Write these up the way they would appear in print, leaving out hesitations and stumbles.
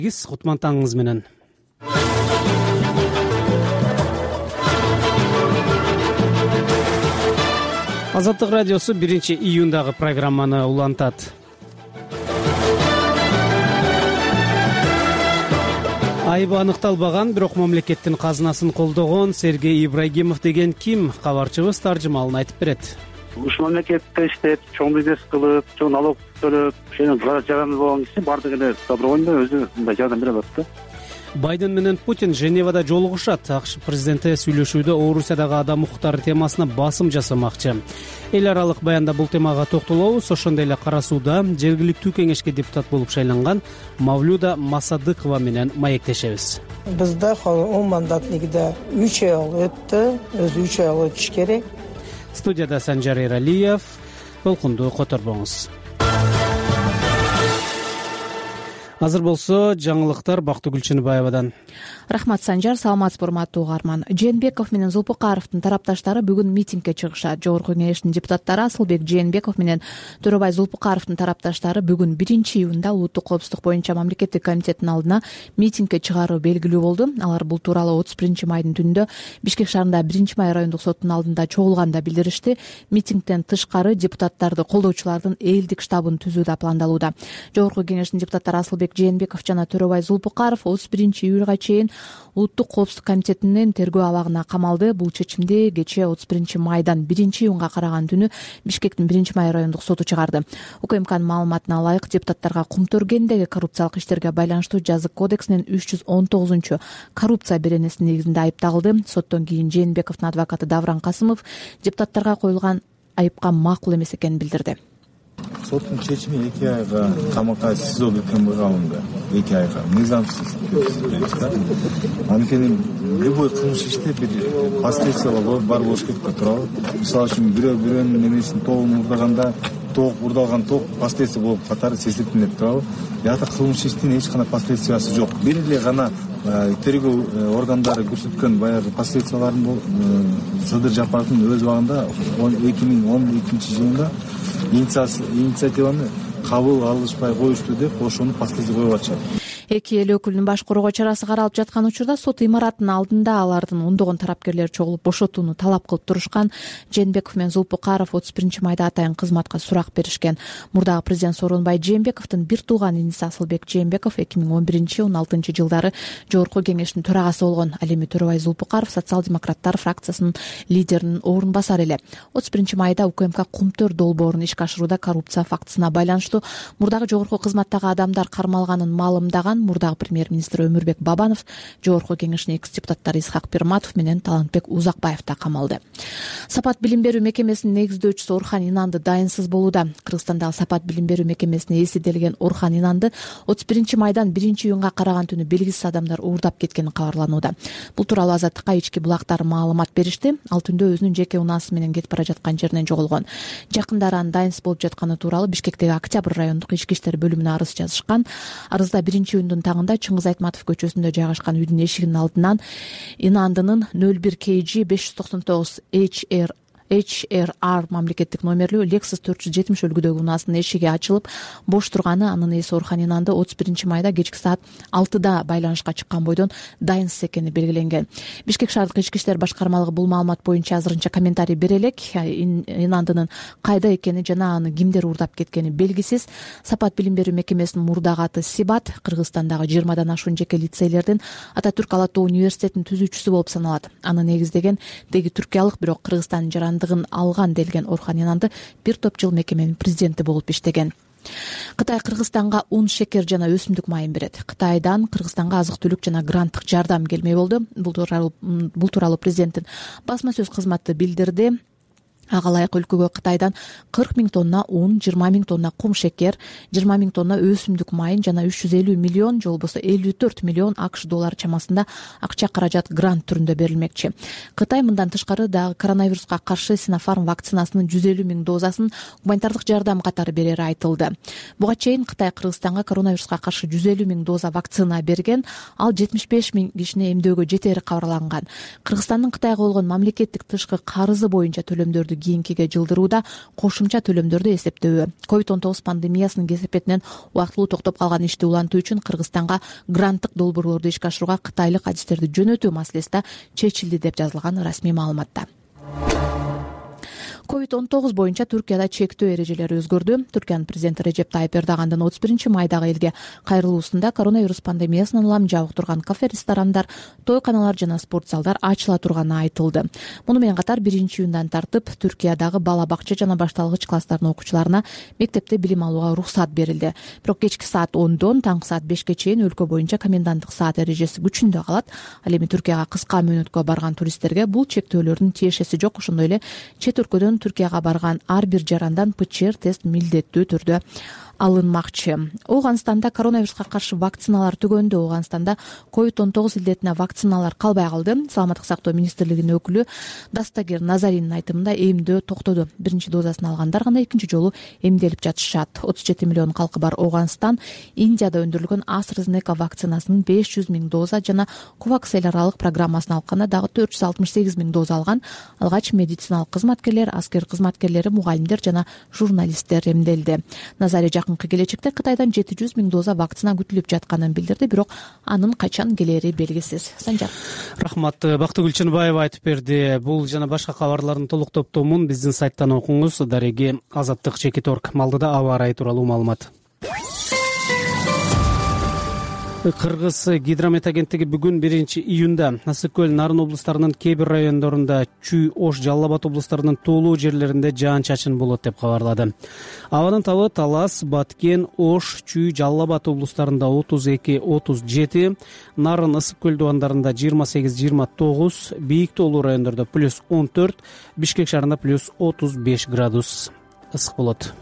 Кутман таңыңыз менен. Азаттык радиосу 1-июндагы программаны улантат. Айыбы аныкталбаган, бирок мамлекеттин казынасын колдогон Сергей Ибрагимов деген ким? Кабарчыбыз таржымалын айтып берет. Ушул мамлекетте иштеп, чоң бизнес кылып, чоң налог төлөп, ошону жарандуу болгон киши баардыгы эле добровольно өзү мындай жардам бере алат да. Байден менен Путин Женевада жолугушат. АКШ президенти сүйлөшүүдө Орусиядагы адам укуктары темасына басым жасамакчы. Эл аралык баянда бул темага токтолобуз. Ошондой эле Кара Сууда жергиликтүү кеңешке депутат болуп шайланган Мавлюда Масадыкова менен маектешебиз. Бизде мандатнигде 3 ай өттү, өзү 3 ай өтүш керек. Студияда Санжар Эралиев. Толкунду которбоңуз. Азыр болсо жаңылыктар Бактыгүл Чыныбаевадан. Рахмат Санжар, саламатсызбы урматтуу угарман. Жээнбеков менен Зулпукаровдун тарапташтары бүгүн митингге чыгышат. Жогорку кеңештин депутаттары Асылбек Жээнбеков менен Төрөбай Зулпукаровдун тарапташтары бүгүн 1-июнда улуттук коопсуздук боюнча мамлекеттик комитеттин алдына митингге чыгаруу белгилүү болду. Алар бул тууралуу 31-майдын түнүндө Бишкек шаарында 1-май райондук соттун алдында чогулганда билдиришти. Митингден тышкары депутаттарды колдоочулардын элдик штабын түзүү да пландалууда. Жогорку кеңештин депутаттары Асылбек Жээнбеков жана Төрөбай Зулпукаров 31-июлга чейин улуттук коопсуздук комитетинин тергөө абагына камалды. Бул чечимди кечээ 31-майдан 1-июнга караган түнү Бишкектин 1-май райондук соту чыгарды. УКМКнын маалыматына ылайык депутаттарга Кумтөргөндөгү коррупциялык иштерге байланыштуу жазык кодексинин 319 коррупция беренеси негизинде айып тагылды. Соттон кийин Жээнбековдун адвокаты Давран Касымов депутаттарга коюлган айыпка макул эмес экенин билдирди. Соттун чечими 2 айга камакка СИЗО БКМга алынды. 2 айга мыйзамсыз. Анткени любой кылмыш иште бир последствиялар бар болуш керек да туурабы. Мисалы үчүн бирөөнүн немесин тоогун урдаганда урдалган тоок последствия болуп катары сезилип турабы. Ята кылмыш иштин эч кандай последствиясы жок. Бир эле гана тергөө органдары көрсөткөн баягы последствияларын Сыдыр Жапаровдун өз убагында 2012-жылында инициативаны кабыл алышпай коюшту деп ошону последствия коюп атышат. Эки эл өкүлүнүн баш коргоо чарасы каралып жаткан учурда сот имаратынын алдында алардын ондогон тарапкерлер чогулуп бошотууну талап кылып турушкан. Жээнбеков менен Зулпукаров 31-майда атайын кызматка сурак беришкен. Мурдагы президент Сооронбай Жээнбековдун бир тууган иниси Асылбек Жээнбеков 2011-16 жылдары жогорку кеңештин төрагасы болгон. Ал эми Төрөбай Зулпукаров социал-демократтар фракциясынын лидеринин орун басары эле. 31-майда УКМК Кумтөр долбоорун ишке ашырууда коррупция фактысына байланыштуу мурдагы жогорку кызматтагы адамдар кармалганын маалымдаган мурдагы премьер-министр Өмүрбек Бабанов, жогорку кеңештин экс-депутаттары Исхак Пирматов менен Талантбек Узакбаев да камалды. Сапат билим берүү мекемесинин негиздөөчүсү Орхан Инанды дайынсыз болууда. Кыргызстандагы Сапат билим берүү мекемесине эсиделген Орхан Инанды 31-майдан 1-июнга караган түнү белгисиз адамдар уурдап кеткени кабарланууда. Бул тууралуу Азаттыкка ички булактар маалымат беришти. Ал түндө өзүнүн жеке унаасы менен кетип бара жаткан жеринен жоголгон. Жакындары анын дайынсыз болуп жатканы тууралуу Бишкектеги Октябрь райондук ички иштер бөлүмүнө арыз жазышкан. Арызда 1-июндун таңында Чыңгыз Айтматов көчөсүндө жайгашкан үйдүн эшигинин алдынан Инандынын 01 KG 599 HRR мамлекеттик номерлүү Lexus 470 өлгүдөгү унаасынын эшиги ачылып бош турганы, анын ээси Орхан Инанды 31-майда кечки саат 6-да байланышка чыккан бойдон дайынсыз экени белгиленген. Бишкек шаардык ички иштер башкармалыгы бул маалымат боюнча азырынча комментарий бере элек. Инандынын кайда экени жана аны кимдер уурдап кеткени белгисиз. Сапат билим берүү мекемесинин мурдагы аты Сибат, Кыргызстандагы 20дан ашуун жеке лицейлердин Ататүрк Ала Тоо университетинин түзүүчүсү болуп саналат. Аны негиздеген деги түркиялык, бирок Кыргызстандын жарандыгын алган делген Орхан Инанды бир топ жыл мекеменин президенти болуп иштеген. Кытай Кыргызстанга ун, шекер жана өсүмдүк майын берет. Кытайдан Кыргызстанга азык-түлүк жана гранттык жардам келмей болду. Бул тууралуу президенттин басма сөз кызматы билдирди. Ага ылайык өлкөгө Кытайдан 40 000 тонна un, 20 000 тонна кум шекер, 20 000 тонна өсүмдүк майын жана 350 миллион же болбосо 54 миллион АКШ доллары чамасында акча каражат грант түрүндө берилмекчи. Кытай мындан тышкары дагы коронавируска каршы Синофарм вакцинасынын 150 000 дозасын гуманитардык жардам катары берери айтылды. Буга чейин Кытай Кыргызстанга коронавируска каршы 150 000 доза вакцина берген, ал 75 000 кишини эмдөөгө жетери кабарланган. Кыргызстандын Кытайга болгон мамлекеттик тышкы карызы боюнча төлөмдөрдү кийинкиге жылдырууда кошумча төлөмдөрдү эсептөө. COVID-19 пандемиясынын кесепетинен убактылуу токтоп калган ишти улантуу үчүн Кыргызстанга гранттык долбоорлорду ишке ашырууга кытайлык адистерди жөнөтүү маселеси да чечилди деп жазылган расмий маалыматта. COVID-19 боюнча Түркияда чектөө эрежелери өзгөрдү. Түркиянын президенти Режеп Тайып Эрдогандын 31-майдагы элге кайрылуусунда коронавирус пандемиясынан улам жабык турган кафе, ресторандар, тойканалар жана спорт залдар ачыла турганы айтылды. Муну менен катар 1-июндан тартып Түркиядагы бала бакча жана башталгыч класстардын окуучуларына мектепте билим алууга уруксат берилди. Бирок кечки саат 10дон таңкы саат 5ке чейин өлкө боюнча коменданттык саат эрежеси күчүндө калат. Ал эми Түркияга кыска мөөнөткө барган туристтерге бул чектөөлөрдүн тиешеси жок. Ошондой эле чет өлкөдөн Түркияга барган ар бир жарандан ПЧР тест милдеттүү түрдө алынмакчы. Ооганстанда коронавируска каршы вакциналар түгөндү. Ооганстанда COVID-19 илдетине вакциналар калбай калды. Саламаттык сактоо министрлигинин өкүлү Дастагер Назаринин айтымында эмдөө токтоду. Биринчи дозасын алгандар гана экинчи жолу эмделип жатышат. 37 миллион калкы бар Ооганстан Индияда өндүрүлгөн AstraZeneca вакцинасынын 500 000 доза жана COVAX эл аралык программасын алганда дагы 468 000 доза алган. Алгач медициналык кызматкерлер, аскер кызматкерлери, мугалимдер жана журналисттер эмделди. Назари жакынкы келечекте Кытайдан 700 000 доза вакцина күтүлүп жатканын билдирди, бирок анын качан келери белгисиз. Санжар. Рахмат. Бактыгүл Чынбаева айтып берди. Бул жана башка кабарлардын толук топтомун биздин сайттан окуңуз. Дареги Азаттык Чекиторг. Малдыда аба ырайы тууралуу маалымат. Кыргыз гидромет агенттиги бүгүн 1-июнда Ысык көл, Нарын облустарынын кээ бир райондорунда, Чүй, Ош, Жалал Абад облустарынын тоолуу жерлеринде жаан-чачын болот деп кабарлады. Абанын табы Талас, Баткен, Ош, Чүй, Жалал Абад облустарында 32-37, Нарын, Ысык көл дубандарында 28-29, бийик тоолуу райондордо +14, Бишкек шаарында +35 градус ысык болот.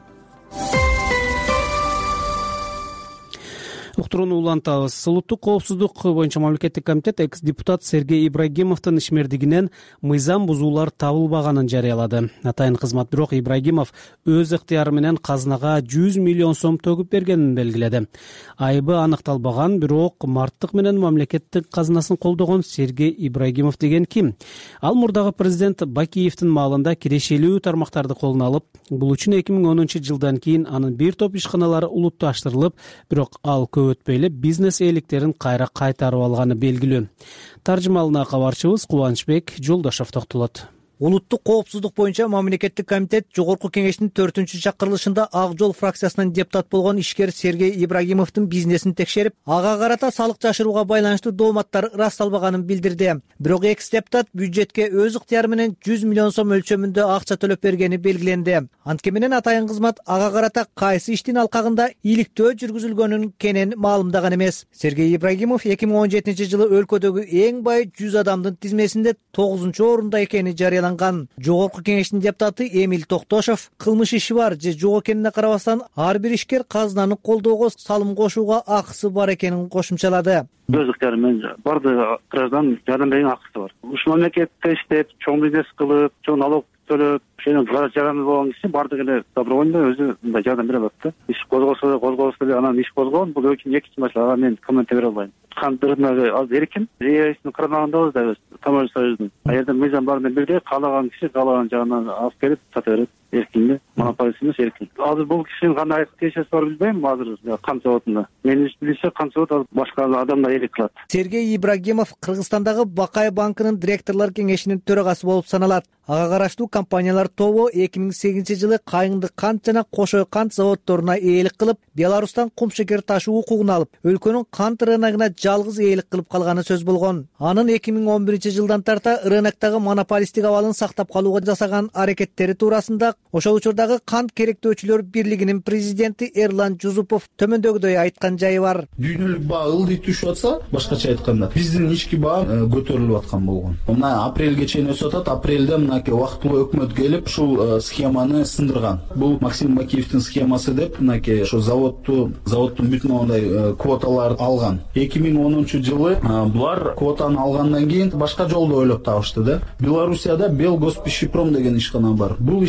Уктурууну улантабыз. Улуттук коопсуздук боюнча мамлекеттик комитет экс-депутат Сергей Ибрагимовдун ишмердигинен мыйзам бузуулар табылбаганын жарыялады. Атайын кызмат бирок Ибрагимов өз ыктыяры менен казынага 100 миллион сом төгүп бергенин белгиледи. Айыбы аныкталбаган, бирок марттык менен мамлекеттик казынасын колдогон Сергей Ибрагимов деген ким? Ал мурдагы президент Бакиевдин маалында кирешелүү тармактарды колуна алып, бул үчүн 2010-жылдан кийин анын бир топ ишканалары улутташтырылып, бирок ал өтпөй эле бизнес ээликтерин кайра кайтарып алганы белгилүү. Таржымалына кабарчыбыз Кубанычбек Жолдошов токтолот. Улуттук коопсуздук боюнча мамлекеттик комитет Жогорку кеңештин 4-чакырылышында Ак Жол фракциясынан депутат болгон ишкер Сергей Ибрагимовдун бизнесин текшерип, ага карата салык жашырууга байланыштуу дооматтар ырасталбаганын билдирди. Бирок экс-депутат бюджетке өз ыктыяры менен 100 миллион сом өлчөмүндө акча төлөп бергени белгиленди. Анткени менен атайын кызмат ага карата кайсы иштин алкагында иликтөө жүргүзүлгөнүн кенен маалымдаган эмес. Сергей Ибрагимов 2017-жылы өлкөдөгү эң бай 100 адамдын тизмесинде 9-орунда экени жарыяланган. Жогорку кеңештин депутаты Эмиль Токтошов кылмыш иши бар же жок экенине карабастан ар бир ишкер казынаны колдоого салым кошууга акысы бар экенин кошумчалады. Өз ыктыяры менен бардык граждан жардам берген акысы бар. Ушул мамлекетте иштеп, чоң бизнес кылып, чоң налог төлөп, жараны болгон киши бардык эле добровольно өзү мындай жардам бере алат да. Иш козголсо эле анан иш козгон, бул экинчи маселе, ага мен коммент бере албайм. Кандырмагы аз эркин, рейстин кармагындабыз да Тамыр Союздун. Аерде мыйзам бар менен бирдей каалаган киши каалаган жагынан алып келип сата берет. Эркин, монополист эмес, эркин. Азыр бул кишинин кандай тиешеси бар билбейм, азыр кант заводунда. Менин билишим кант завод башка адамдар ээлик кылат. Сергей Ибрагимов Кыргызстандагы Бакай банкынын директорлор кеңешинин төрагасы болуп саналат. Ага караштуу компаниялар тобу 2008-жылы Кайыңды кант жана Кошой кант заводдоруна ээлик кылып, Беларустан кум шекер ташуу укугун алып, өлкөнүн кант рыногуна жалгыз ээлик кылып калганы сөз болгон. Анын 2011-жылдан тарта рыноктогу монополисттик абалын сактап калууга жасаган аракеттери туурасында ошол учурдагы кант керектөөчүлөр бирлигинин президенти Эрлан Жузупов төмөндөгүдөй айткан жайы бар. Дүйнөлүк баа ылдый түшүп атса, башкача айтканда, биздин ички баа көтөрүлүп аткан болгон. Мына апрелге чейин өсүп атат, апрелде мынакей убактылуу өкмөт келип ушул схеманы сындырган. Бул Максим Бакиевдин схемасы деп мынакей ошо заводдун бүтүн ондай квоталарды алган. 2010-жылы булар квотаны алгандан кийин башка жолду ойлоп табышты да. Белоруссияда Белгоспешпром деген ишкана бар. Бул ишкана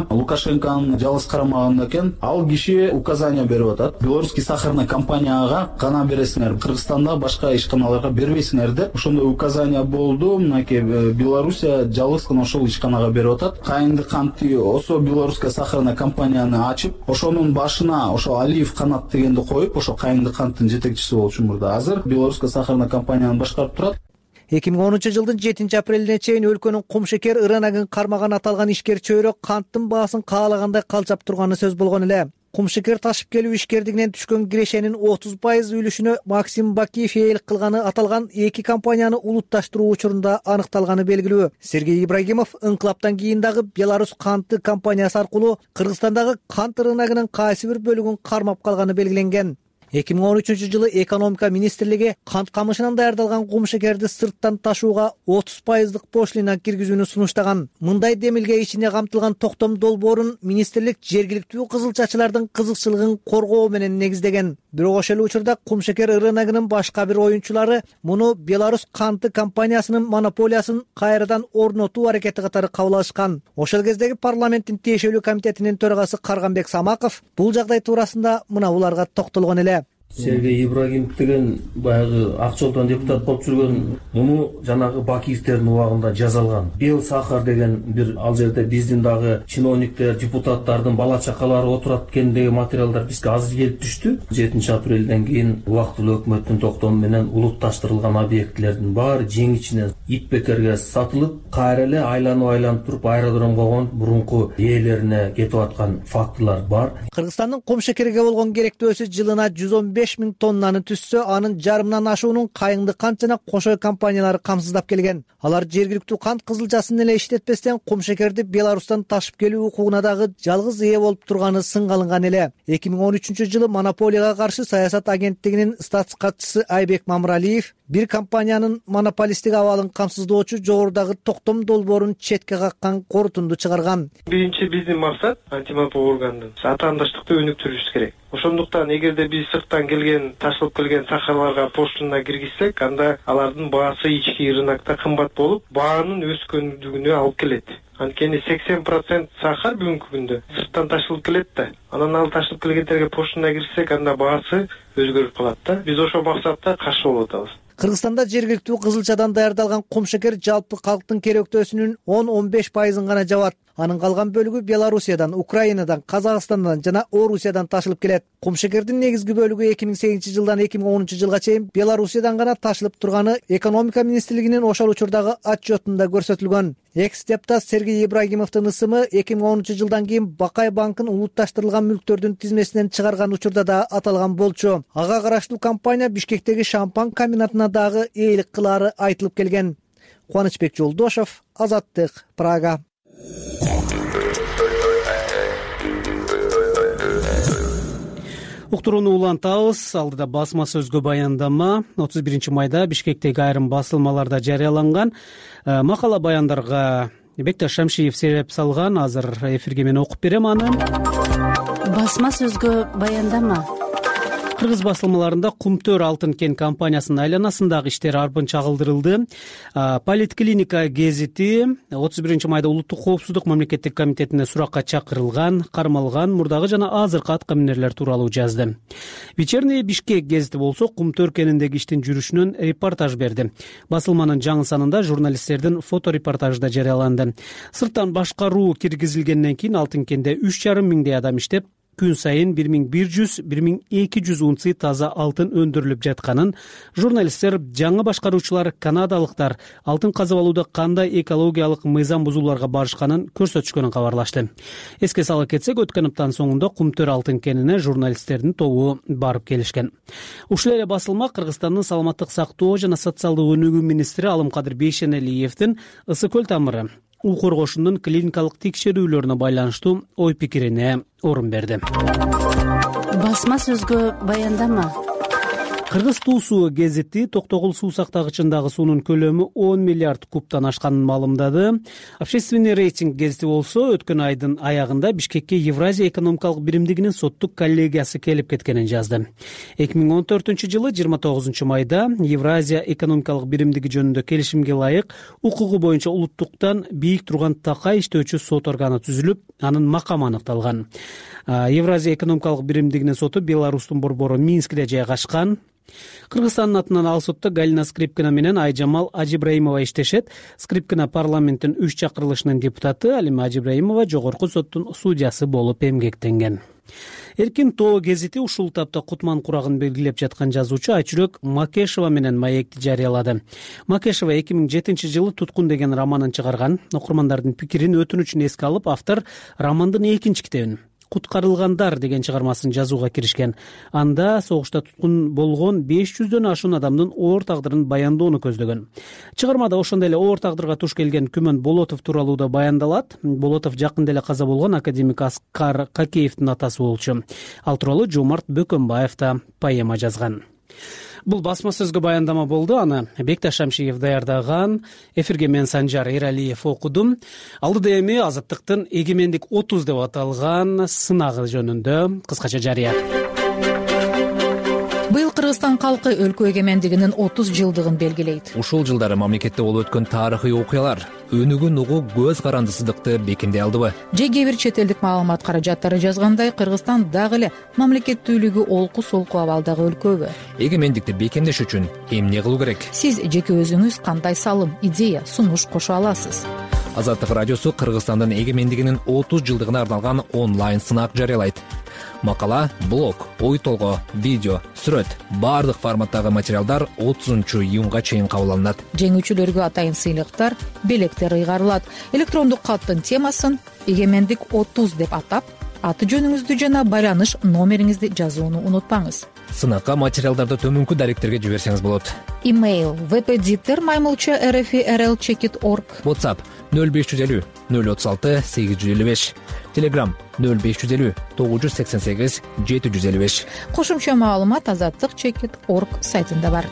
Лукашенконун жалгыз карамагында экен. Ал киши указание берип атат. Белорусский сахарный компанияга гана бересиңер, Кыргызстанда башка ишканаларга бербейсиңер деп. Ошондой указание болду. Мынакей Белоруссия жалгыз гана ошол ишканага берип атат. Кайынды кантты осо белорусская сахарная компанияны ачып, ошонун башына ошо Алиев Канат дегенди коюп, ошо кайынды канттын жетекчиси болчу мурда. Азыр белорусская сахарная компанияны башкарып турат. 2010 жылдын 7 апрелине чейин өлкөнүн кумшекер рыногун кармаган аталган ишкер чөйрө канттын баасын каалагандай калчап турганы сөз болгон эле. Кумшекер ташып келүү ишкердигинен түшкөн кирешенин 30% үлүшүнө Максим Бакиев ээлик кылганы аталган эки компанияны улутташтыруу учурунда аныкталганы белгилүү. Сергей Ибрагимов ыңкылаптан кийин дагы Беларусь канты компаниясы аркылуу Кыргызстандагы кант рыногунун кайсы бир бөлүгүн кармап калганы белгиленген. 2013 жылы экономика министрлиги кант камышынан даярдалган кумшекерди сырттан ташууга 30% пошлина киргизүүнү сунуштаган. Мындай демилге ичине камтылган токтом долбоорун министрлик жергиликтүү кызылчачылардын кызыкчылыгын коргоо менен негиздеген. Бирок ошол учурда кумшекер рыногунун башка бир оюнчулары муну Беларусь канты компаниясынын монополиясын кайрадан орнотуу аракети катары кабыл алышкан. Ошол кездеги парламенттин тиешелүү комитетинин төрагасы Карганбек Самаков бул жагдай туурасында мына буларга токтолгон эле. Сергей Ибрагимов деген баягы ак жолдон депутат болуп жүргөн, муну жанагы Бакиевтердин убагында жазалган. Бел сахар деген бир ал жерде биздин дагы чиновниктер, депутаттардын бала чакалары отурат экен деген материалдар бизге азыр келип түштү. 7 апрелден кийин убактылуу өкмөттүн токтому менен улутташтырылган объектилердин баары жең ичинен ит бекерге сатылып, кайра эле айланып туруп аэродромго койгон мурунку ээлерине кетип аткан фактылар бар. Кыргызстандын кумшекерге болгон керектөөсү жылына 115 000 тоннаны түссө, анын жарымынан ашуунун кайыңды кант жана кошой компаниялары камсыздап келген. Алар жергиликтүү кант кызылчасын эле иштетпестен кумшекерди Беларустан ташып келүү укугуна дагы жалгыз ээ болуп турганы сынга алынган эле. 2013 жылы монополияга каршы саясат агенттигинин статс катчысы Айбек Мамралиев бир компаниянын монополисттик абалын камсыздоочу жогорудагы токтом долбоорун четке каккан корутунду чыгарган. Биринчи биздин максат антимонополия органдын атаандаштыкты өнүктүрүш керек. Ошондуктан эгерде биз сырттан келген, ташылып келген сахарларга пошлина киргизсек, анда алардын баасы ички рынокто кымбат болуп, баанын өскөндүгүнө алып келет. Анткени 80% сахар бүгүнкү күндө сырттан ташылып келет да. Анан ал ташылып келгендерге пошлина киргизсек, анда баасы өзгөрүп калат да. Биз ошол максатта каршы болуп атабыз. Кыргызстанда жергиликтүү кызылчадан даярдалган кумшекер жалпы калктын керектөөсүнүн 10-15% гана жабат. Анын калган бөлүгү Белоруссиядан, Украинадан, Казакстандан жана Орусиядан ташылып келет. Кумшекердин негизги бөлүгү 2008 жылдан 2010 жылга чейин Белоруссиядан гана ташылып турганы экономика министрлигинин ошол учурдагы отчетунда көрсөтүлгөн. Экс-депутат Сергей Ибрагимовдун ысымы 2010 жылдан кийин Бакай банкын улутташтырылган мүлктөрдүн тизмесинен чыгарган учурда да аталган болчу. Ага караштуу компания Бишкектеги шампан комбинатына дагы ээлик кылаары айтылып келген. Кубанычбек Жолдошов, Азаттык, Прага. Уктурууну улантабыз. Алдыда басма сөзгө баяндама 31 майда Бишкектеги айрым басылмаларда жарыяланган макала баяндарга Бекташ Шамшиев себеп салган. Азыр эфирге мен окуп берем аны. Басма сөзгө баяндама. Кыргыз басылмаларында Кумтөр алтын кен компаниясынын айланасындагы иштер арбын чагылдырылды. Политклиника гезити 31 майда улуттук коопсуздук мамлекеттик комитетине суракка чакырылган, кармалган, мурдагы жана азыркы аткаминерлер тууралуу жазды. Вечерний Бишкек гезити болсо Кумтөр кениндеги иштин жүрүшүнөн репортаж берди. Басылманын жаңы санында журналисттердин фоторепортажы да жарыяланды. Сырттан башкаруу киргизилгенден кийин алтын кенде 3,5 миңдей адам иштеп, күн сайын 1100-1200 унций таза алтын өндүрүлүп жатканын, журналисттер жаңы башкаруучулар канадалыктар алтын казып алууда кандай экологиялык мыйзам бузууларга барышканын көрсөтүшкөнүн кабарлашты. Эске сала кетсек, өткөн аптанын соңунда Кумтөр алтын кенине журналисттердин тобу барып келишкен. Ушул эле басылма Кыргызстандын саламаттык сактоо жана социалдык өнүгүү министри Алымкадыр Бейшенелиевдин ысы көл тамыры у коргошунун клиникалык текшерүүлөрүнө байланыштуу ой пикирине орун берди. Басма сөзгө баяндама. Кыргыз туусу гезити Токтогул суу сактагычындагы суунун көлөмү 10 миллиард кубтан ашканын маалымдады. Общественный рейтинг гезити болсо өткөн айдын аягында Бишкекке Евразия экономикалык биримдигинин соттук коллегиясы келип кеткенин жазды. 2014-жылы 29 майда Евразия экономикалык биримдиги жөнүндө келишимге ылайык укугу боюнча улуттуктан бийик турган такай иштөөчү сот органы түзүлүп, анын макамы аныкталган. Евразия экономикалык биримдигинин соту Беларустун борбору Минскиде жайгашкан. Кыргызстандын атынан ал сотто Галина Скрипкина менен Айжамал Ажибраимова иштешет. Скрипкина парламенттин 3 чакырылышынын депутаты, ал эми Ажибраимова жогорку соттун судьясы болуп эмгектенген. Эркин тоо гезити ушул тапта Кутман курагын белгилеп жаткан жазуучу Айчүрөк Макешова менен маекти жарыялады. Макешова 2007-жылы Туткун деген романын чыгарган. Окурмандардын пикирин өтүнүчүн эске алып, автор романдын экинчи китебин Куткарылгандар деген чыгармасын жазууга киришкен. Анда согушта туткун болгон 500дөн ашуун адамдын оор тагдырын баяндоону көздөгөн. Чыгармада ошондой эле оор тагдырга туш келген Күмөн Болотов тууралуу да баяндалат. Болотов жакында эле каза болгон академик Аскар Какеевдин атасы болчу. Ал тууралуу Жомарт Бөкөнбаев да поэма жазган. Бул басма сөзгө баяндама болду. Аны Бекташ Шамшиев даярдаган. Эфирге мен Санжар Эралиев окудум. Алдыда эми Азаттыктын эгемендик 30 деп аталган сынагы жөнүндө кыскача жарыя. Быйыл Кыргызстан калкы өлкө эгемендигинин 30 жылдыгын белгилейт. Ушул жылдары мамлекетте болуп өткөн тарыхый окуялар өнүгүн угуу көз карандысыздыкты бекемдей алдыбы? Же кээ бир чет элдик маалымат каражаттары жазгандай, Кыргызстан дагы эле мамлекеттүүлүгү олку-солку абалдагы өлкөбү? Эгемендикти бекемдеш үчүн эмне кылуу керек? Сиз жеке өзүңүз кандай салым, идея, сунуш кошо аласыз? Азаттык радиосу Кыргызстандын эгемендигинин 30 жылдыгына арналган онлайн сынак жарыялайт. Макала, блог, ой толгоо, видео, сүрөт, баардык форматтагы материалдар 30-июнга чейин кабыл алынат. Жеңүүчүлөргө атайын сыйлыктар, белектер ыйгарылат. Электрондук каттын темасын эгемендик 30 деп атап, аты жөнүңүздү жана байланыш номериңизди жазууну унутпаңыз. Сынакка материалдарды төмөнкү даректерге жиберсеңиз болот. Email vpditter@rl.checkit.org. WhatsApp 0550 036 855. Telegram 0550 988 755. Кошумча маалымат azatlyk.checkit.org сайтында бар.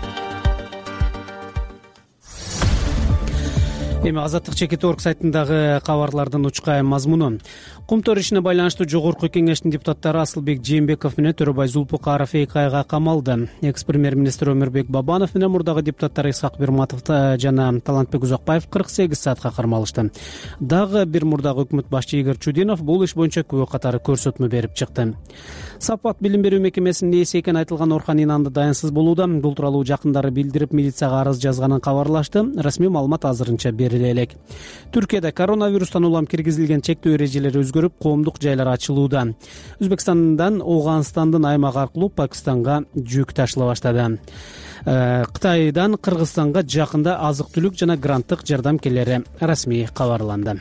Эми azatlyk.checkit.org сайтындагы кабарлардын учкай мазмуну. Кумтөр ишине байланыштуу жогорку кеңештин депутаттары Асылбек Жээнбеков менен Төрөбай Зулпукаров 2 айга камалды. Экс-премьер-министр Өмүрбек Бабанов менен мурдагы депутаттар Исхак Бирматов жана Талантбек Узакбаев 48 саатка кармалышты. Дагы бир мурдагы өкмөт башчы Игорь Чудинов бул иш боюнча күбө катары көрсөтмө берип чыкты. Сапат билим берүү мекемесинин ээси экени айтылган Орхан Инанды дайынсыз болууда. Бул тууралуу жакындары билдирип, милицияга арыз жазганын кабарлашты. Расмий маалымат азырынча бериле элек. Түркияда коронавирустан улам киргизилген чектөө эрежелери өзгөрүп, коомдук жайлар ачылууда. Өзбекстандан Ооганстандын аймагы аркылуу Пакистанга жүк ташыла баштады. Кытайдан Кыргызстанга жакында азык-түлүк жана гранттык жардам келери расмий кабарланды.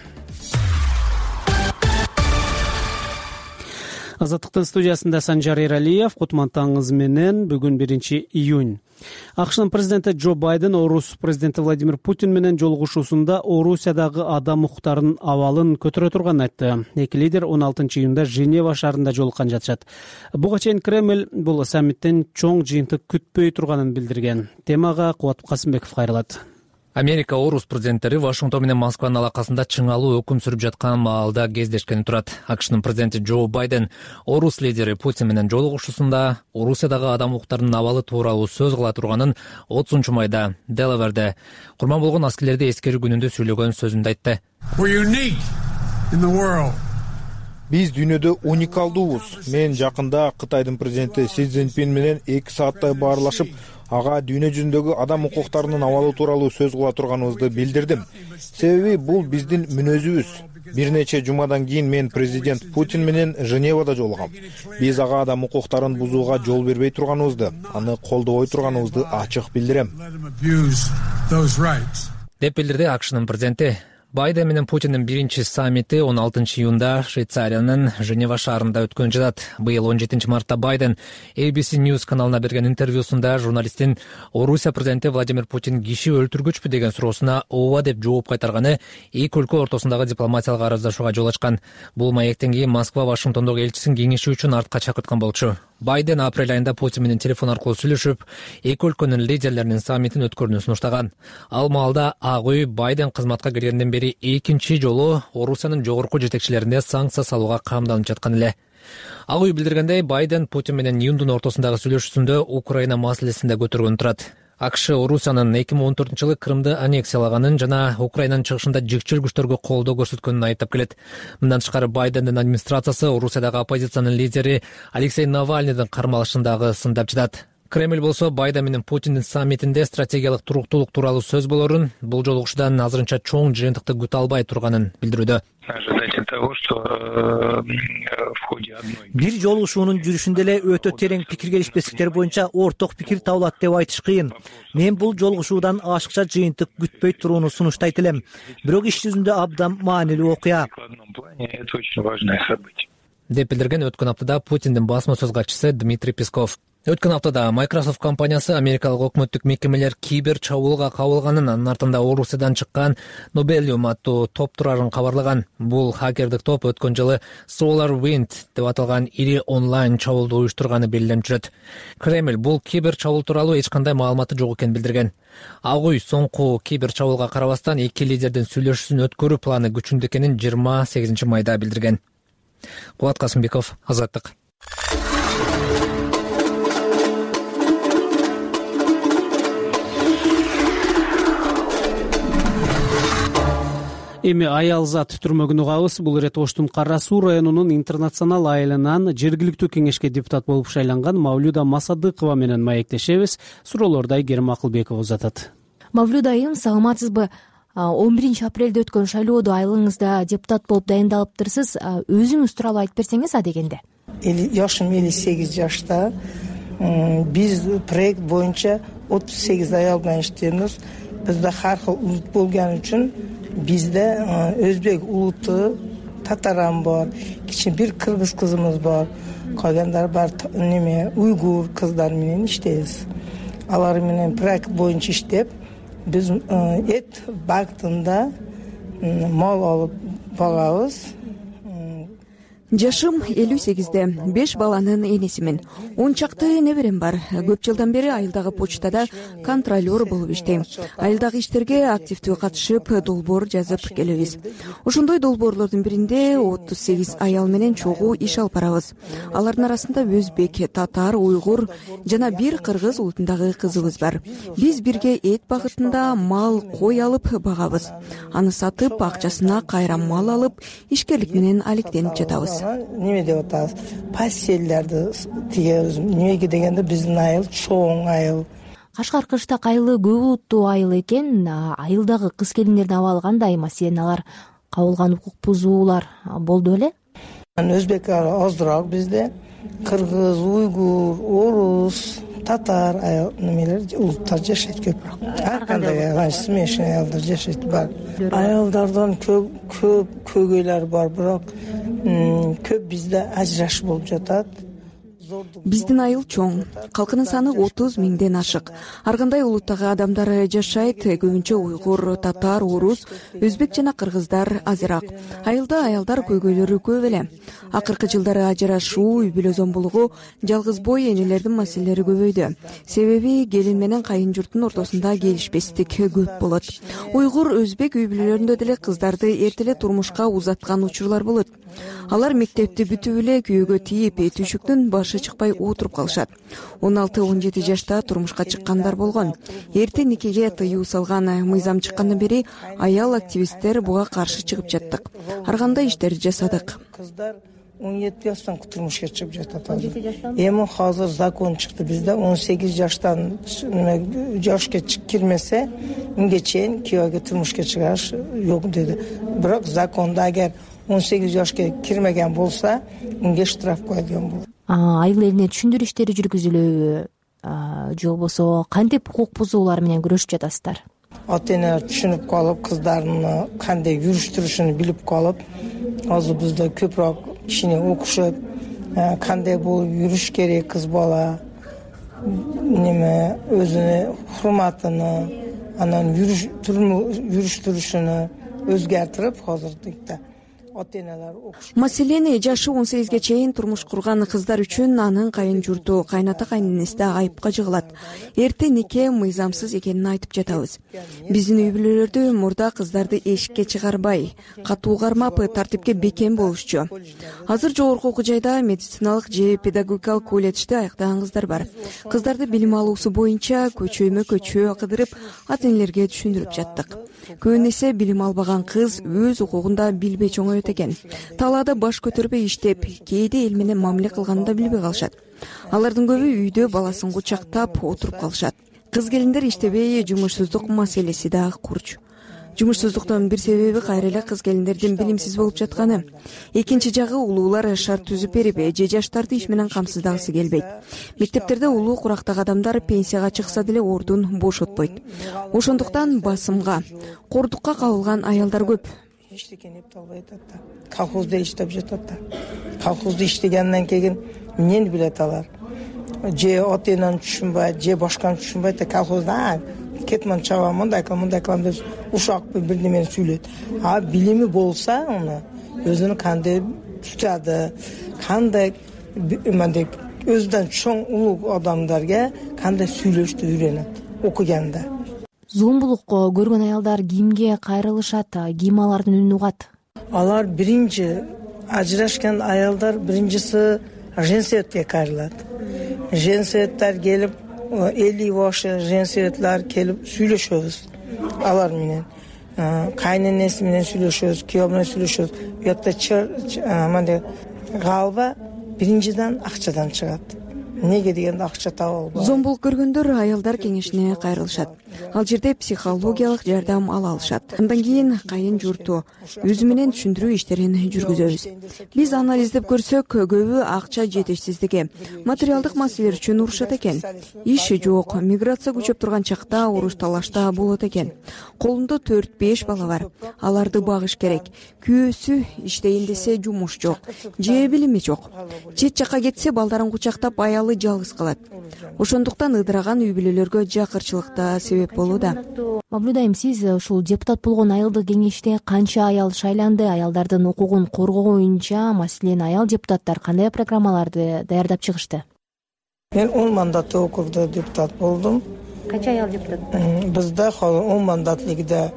Азаттыктын студиясында Санжар Эралиев, Кутман таңыңыз менен. Бүгүн 1-июнь. АКШнын президенти Джо Байден Орус президенти Владимир Путин менен жолугушуусунда Орусиядагы адам укуктарынын абалын көтөрө турганын айтты. Эки лидер 16-июнда Женева шаарында жолуккан жатышат. Буга чейин Кремль бул саммиттен чоң жыйынтык күтпөй турганын билдирген. Темага Кубат Касымбеков кайрылат. Америка Орус президенттери Вашингтон менен Москванын алакасында чыңалуу өкүм сүрүп жаткан маалда кездешкени турат. АКШнын президенти Джо Байден Орус лидери Путин менен жолугушуусунда Орусиядагы адам укуктарынын абалы тууралуу сөз кыла турганын 30 майда Делаверде курман болгон аскерлерди эскерүү күнүндө сүйлөгөн сөзүндө айтты. Биз дүйнөдө уникалдуубуз. Мен жакында Кытайдын президенти Си Цзиньпин менен 2 сааттай баарлашып, ага дүйнө жүзүндөгү адам укуктарынын абалы тууралуу сөз кыла турганыбызды билдирдим. Себеби бул биздин мүнөзүбүз. Бир нече жумадан кийин мен президент Путин менен Женевада жолугам. Биз ага адам укуктарын бузууга жол бербей турганыбызды, аны колдобой турганыбызды ачык билдирем. Деп билдирди АКШнын президенти. Байден менен Путиндин биринчи саммити 16 июнда Швейцариянын Женева шаарында өткөн жатат. Быйыл 17 мартта Байден ABC News каналына берген интервьюсунда журналисттин Орусия президенти Владимир Путин киши өлтүргүчпү деген суроосуна ооба деп жооп кайтарганы эки өлкө ортосундагы дипломатиялык араздашууга жол ачкан. Бул маектен кийин Москва Вашингтондогу элчисин кеңешүү үчүн артка чакырткан болчу. Байден апрель айында Путин менен телефон аркылуу сүйлөшүп, эки өлкөнүн лидерлеринин саммитин өткөрүүнү сунуштаган. Ал маалда Ак үй Байден кызматка киргенден бери экинчи жолу Орусиянын жогорку жетекчилерине санкция салууга камданып жаткан эле. Ак үй билдиргендей, Байден Путин менен июндун ортосундагы сүйлөшүүсүндө Украина маселесин да көтөргөн турат. АКШ Орусиянын 2014-жылы Крымды аннексиялаганын жана Украинанын чыгышында жикчил күчтөргө колдоо көрсөткөнүн айыптап келет. Мындан тышкары Байдендин администрациясы Орусиядагы оппозициянын лидери Алексей Навальныйдын кармалышын дагы сындап жатат. Кремль болсо Байден менен Путиндин саммитинде стратегиялык туруктуулук тууралуу сөз болорун, бул жолугушуудан азырынча чоң жыйынтыкты күтө албай турганын билдирүүдө. Бир жолугушуунун жүрүшүндө эле өтө терең пикир келишпестиктер боюнча орток пикир табылат деп айтыш кыйын. Мен бул жолугушуудан ашыкча жыйынтык күтпөй турууну сунуштайт элем. Бирок иш жүзүндө абдан маанилүү окуя деп билдирген өткөн аптада Путиндин басма сөз катчысы Дмитрий Песков. Өткөн аптада Microsoft компаниясы америкалык өкмөттүк мекемелер кибер чабуулга кабылганын, анын артында Орусиядан чыккан Nobelium аттуу топ турарын кабарлаган. Бул хакердик топ өткөн жылы SolarWind деп аталган ири онлайн чабуулду уюштурганы белгиленип жүрөт. Кремль бул кибер чабуул тууралуу эч кандай маалыматы жок экенин билдирген. Ак үй соңку кибер чабуулга карабастан эки лидердин сүйлөшүүсүн өткөрүү планы күчүндө экенин 28 майда билдирген. Кубат Касымбеков, Азаттык. Эми аялзат түрмөгүн угабыз. Бул ирет Оштун Кара Суу районунун интернационал айылынан жергиликтүү кеңешке депутат болуп шайланган Мавлюда Масадыкова менен маектешебиз. Суроолорду Айгерим Акылбекова узатат. Мавлюда айым, саламатсызбы? 11 апрелде өткөн шайлоодо айылыңызда депутат болуп дайындалыптырсыз. Өзүңүз тууралуу айтып берсеңиз адегенде. Жашым 58 жашта. Биз проект боюнча 38 аял менен иштейбиз. Бизде ар кыл улут болгон үчүн бизде өзбек улуту, татарам бар, кичине бир кыргыз кызымыз бар, калгандар бар уйгур кыздар менен иштейбиз. Алар менен проект боюнча иштеп, биз эт багытында мал алып багабыз. Жашым 58-де, 5 баланын энесимин. 10 чакты неберем бар. Көп жылдан бери айылдагы почтада контролер болуп иштейм. Айылдагы иштерге активдүү катышып, долбоор жазып келебиз. Ошондой долбоорлордун биринде 38 аял менен чогуу иш алып барабыз. Алардын арасында өзбек, татар, уйгур жана бир кыргыз улутундагы кызыбыз бар. Биз бирге эт багытында мал, кой алып багабыз. Аны сатып, акчасына кайра мал алып, ишкерлик менен алектенип жатабыз. Неме деп атабыз? Пастеллерди тигебиз. Немеге дегенде биздин айыл чоң айыл. Кашкар Кыштак айылы көп улуттуу айыл экен. Айылдагы кыз келиндердин абалы кандай? Маселен, алар кабылган укук бузуулар болду беле? Өзбек аздыраак бизде. Кыргыз, уйгур, орус, татар немелер улуттар жашайт көбүрөөк. Ар кандай смешный аялдар жашайт бар. Аялдардан көп көгөйлөр бар, бирок көп бизде ажырашуу болуп жатат. Биздин айыл чоң. Калкынын саны 30 миңден ашык. Ар кандай улуттагы адамдар жашайт, көбүнчө уйгур, татар, орус, өзбек жана кыргыздар азыраак. Айылда аялдар көйгөйлөрү көп эле. Акыркы жылдары ажырашуу, үй бүлө зомбулугу, жалгыз бой энелердин маселелери көбөйдү. Себеби келин менен кайын журттун ортосунда келишпестик көп болот. Уйгур, өзбек үй бүлөлөрүндө деле кыздарды эртеле турмушка узаткан учурлар болот. Алар мектепти бүтүп эле күйөөгө тийип, түйшүктүн башы чыкпай отуруп калышат. 16-17 жашта турмушка чыккандар болгон. Эрте никеге тыюу салган мыйзам чыккандан бери аял активисттер буга каршы чыгып жаттык. Ар кандай иштерди жасадык. Кыздар 17 жаштан турмушка чыгып жатат. Эми азыр закон чыкты бизде 18 жаштан жашка кирмесе, мынга чейин күйөөгө турмушка чыгаш жок деди. Бирок закондо агер 18 жашка кирмеген болса, мынга штраф койгон болот. Айыл элине түшүндүрүү иштери жүргүзүлөбү? Же болбосо кантип укук бузуулар менен күрөшүп жатасыздар? ата эне түшүнүп калып, кыздарын кандай жүрүштүрүшүн билип калып, азыр бизде көбүрөөк кичине окушуп, кандай болуп жүрүш керек, кыз бала неме өзүнө урматыны, анан жүрүштүрүшүнү өзгөртүрүп азыркы ата энелер окуш. Маселен, жашы 18ге чейин турмуш курган кыздар үчүн анын кайын журту, кайната кайненеси да айыпка жыгылат. Эрте нике мыйзамсыз экенин айтып жатабыз. Биздин үй бүлөлөрдө мурда кыздарды эшикке чыгарбай, катуу кармап, тартипке бекем болушчу. Азыр жогорку окуу жайда медициналык же педагогикалык колледжди аяктаган кыздар бар. Кыздарды билим алуусу боюнча көчөймө көчө кыдырып, ата энелерге түшүндүрүп жаттык. Көбүн эсе билим албаган кыз өз укугун да билбей чоңойот экен. Талаада баш көтөрбөй иштеп, кээде эл менен мамиле кылганын да билбей калышат. Алардын көбү үйдө баласын кучактап отуруп калышат. Кыз келиндер иштебей, жумушсуздук маселеси да курч. Жумушсуздуктун бир себеби кайра эле кыз келиндердин билимсиз болуп жатканы. Экинчи жагы улуулар шарт түзүп берип, же жаштарды иш менен камсыздагысы келбейт. Мектептерде улуу курактагы адамдар пенсияга чыкса деле ордун бошотпойт. Ошондуктан басымга, кордукка кабылган аялдар көп. Эчтекени эпталбай атат да. Колхозда иштеп жатат да. Колхозда иштегенден кийин эмнени билет алар? Же ата энени түшүнбөйт, же башканы түшүнбөйт, колхозда кетман чабам, мындай кылам деп ушак бир немени сүйлөйт. Билими болса, аны өзүнүн кандай tutadi, qanday o'zidan cho'ng ulug' odamlarga qanday suylashni o'rganadi o'qiganda. Зомбулукка көргөн аялдар кимге кайрылышат, ким алардын үнүн угат? Алар биринчи ажырашкан аялдар биринчиси женсоветке кайрылат. Женсоветтер келип 50 жашы женсоветтер келип сүйлөшөбүз. Алар менен кайненеси менен сүйлөшөбүз, күйөө менен сүйлөшөбүз. Буякта галба биринчиден акчадан чыгат. Неге дегенде акча таап албайт. Зомбулук көргөндөр аялдар кеңешине кайрылышат. Ал жерде психологиялык жардам ала алышат. Андан кийин кайын журту өзү менен түшүндүрүү иштерин жүргүзөбүз. Биз анализдеп көрсөк, көбү акча жетишсиздиги, материалдык маселелер үчүн урушат экен. Иш жок, миграция күчөп турган чакта уруш талашта болот экен. Колунда 4-5 бала бар. Аларды багыш керек. Күйөөсү иштейин десе жумуш жок, же билими жок. Чет жака кетсе балдарын кучактап аялы жалгыз калат. Ошондуктан ыдыраган үй бүлөлөргө жакырчылыкта себеп болууда. Мавлюда, сиз ушул депутат болгон айылдык кеңеште канча аял шайланды? Аялдардын укугун коргоо боюнча, маселен, аял депутаттар кандай программаларды даярдап чыгышты? Мен 10 мандаттуу округда депутат болдум. Канча аял депутат? Бизде 10 мандатлыгда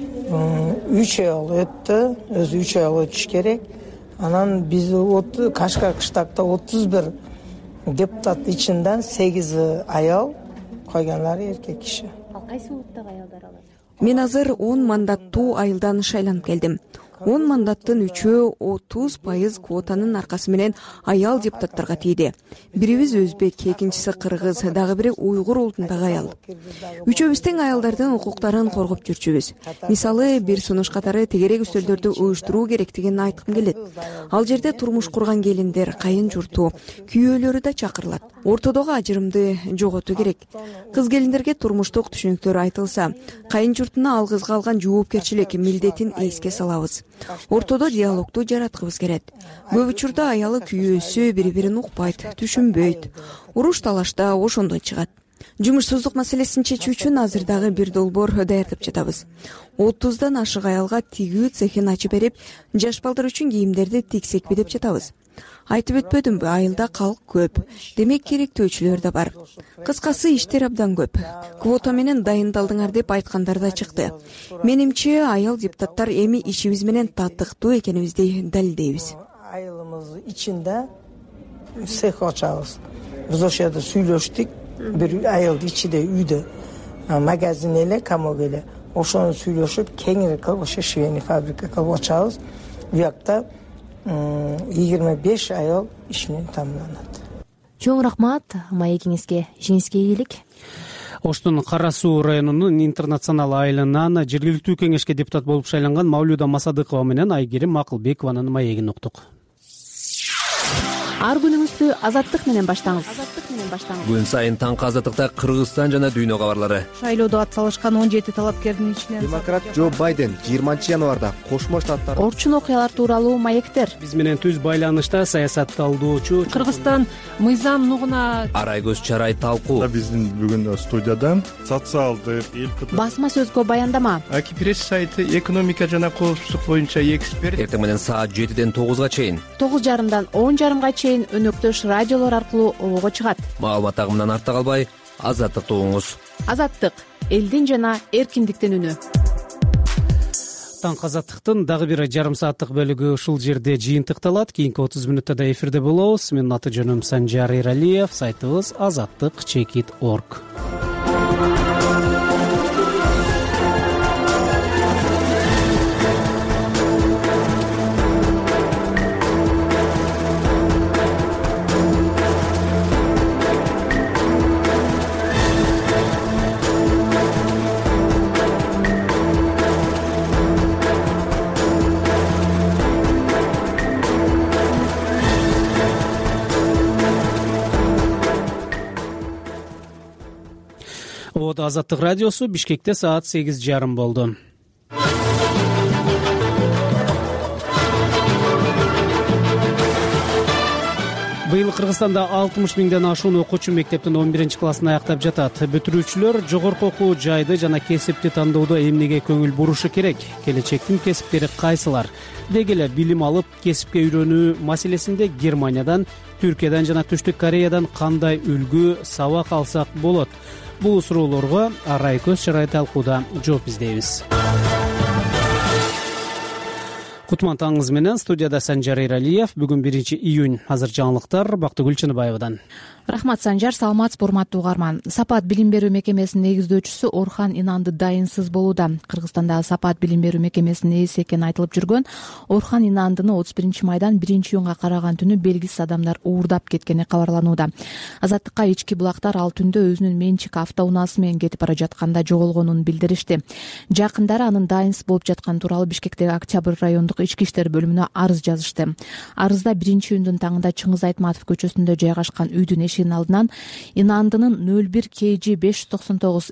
3 аял өттү, өзү 3 аял өтүш керек. Анан биз Кашкар кыштакта 31 депутат ичинден 8 аял, койгонлары эркек киши. Ал кайсы улуттагы аялдар алар? Мен азыр 10 мандаттуу айылдан шайланып келдим. 10 мандаттын 3-өө 30% квотанын аркасы менен аял депутаттарга тийди. Бирибиз өзбек, экинчиси кыргыз, дагы бири уйгур улутундагы аял. Үчөөбүз тең аялдардын укуктарын коргоп жүрчүбүз. Мисалы, бир сунуш катары тегерек үстөлдөрдү уюштуруу керектигин айткым келет. Ал жерде турмуш курган келиндер, кайын журту, күйөөлөрү да чакырылат. Ортодогу ажырымды жоготуу керек. Кыз келиндерге турмуштук түшүнүктөр айтылса, кайын журтуна ал кызга алган жоопкерчилик милдетин эске салабыз. Ортодо диалогду жараткыбыз келет. Көп учурда аялы күйөөсү бири-бирин укпайт, түшүнбөйт. Уруш талашта ошондон чыгат. Жумушсуздук маселесин чечүү үчүн азыр дагы бир долбоор даярдап жатабыз. 30дан ашык аялга тигүү цехин ачып берип, жаш балдар үчүн кийимдерди тиксекпи деп жатабыз. Айтып өтпөдүмбү, айылда калк көп. Демек керектөөчүлөр да бар. Кыскасы иштер абдан көп. Квота менен дайындалдыңар деп айткандар да чыкты. Менимче, аял депутаттар эми ишибиз менен татыктуу экенибизди далилдейбиз. Айылымыз ичинде цех ачабыз. Биз ошол жерде сүйлөштүк. Бир айылдын ичинде үйдө магазин эле, камок эле. Ошону сүйлөшүп, кеңири кылып, ошо швейный фабрика кылып ачабыз. Буякта 25 аял иш менен тамамланат. Чоң рахмат, маегиңизге жеңиске ийгилик. Оштун Кара Суу районунун интернационал айылынан жергиликтүү кеңешке депутат болуп шайланган Мавлюда Масадыкова менен Айгерим Акылбекованын маегин уктук. ар күнүңүздү Азаттык менен баштаңыз. Күн сайын таңкы Азаттыкта Кыргызстан жана дүйнө кабарлары. Шайлоодо ат салышкан 17 талапкердин ичинен демократ Джо Байден 20 январда Кошмо Штаттар Орчун окуялар тууралуу маектер. Биз менен түз байланышта саясат талдоочу Кыргызстан мыйзам нугуна Арайгөз Чарай талкуу. Биздин бүгүн студияда социалдык басма сөзгө баяндама. Аки пресс сайты экономика жана коопсуздук боюнча эксперт. Эртең менен саат 7ден 9га чейин 9:30дан 10:30га чейин өнөктөш радиолор аркылуу обого чыгат. Маалымат агымынан артта калбай, Азаттыкты угуңуз. Азаттык — элдин жана эркиндиктин үнү. Таңкы Азаттыктын дагы бир жарым сааттык бөлүгү ушул жерде жыйынтыкталат. Кийинки 30 минутта да эфирде болобуз. Менин аты жөнүм Санжар Эралиев, сайтыбыз azattik.org. Азаттык радиосу Бишкекте саат 8:30 болду. Быйыл Кыргызстанда 60 миңден ашуун окуучу мектептин 11-классын аяктап жатат. Бүтүрүүчүлөр жогорку окуу жайды жана кесипти тандоодо эмнеге көңүл бурушу керек? Келечектин кесиптери кайсылар? Деги эле билим алып, кесипке үйрөнүү маселесинде Германиядан, Түркиядан жана Түштүк Кореядан кандай үлгү, сабак алсак болот? Бул суроолорго Арайкөз Чарай талкууда жооп издейбиз. Кутман таңыңыз менен студияда Санжар Эралиев. Бүгүн 1-июнь. Азыр жаңылыктар Бактыгүл Чыныбаевадан. Рахмат Санжар, саламатсыз урматтуу угарман. Сапат билим берүү мекемесинин негиздөөчүсү Орхан Инанды дайынсыз болууда. Кыргызстандагы Сапат билим берүү мекемесинин ээси экени айтылып жүргөн Орхан Инандыны 31-майдан 1-июнга караган түнү белгисиз адамдар уурдап кеткени кабарланууда. Азаттыкка ички булактар ал түндө өзүнүн менчик автоунаасы менен кетип бара жатканда жоголгонун билдиришти. Жакындары анын дайынсыз болуп жатканы тууралуу Бишкектеги Октябрь райондук ички иштер бөлүмүнө арыз жазышты. Арызда 1-июндун таңында Чыңгыз Айтматов көчөсүндө жайгашкан үйдүн эшигинин алдынан Инандынын 01 KG 599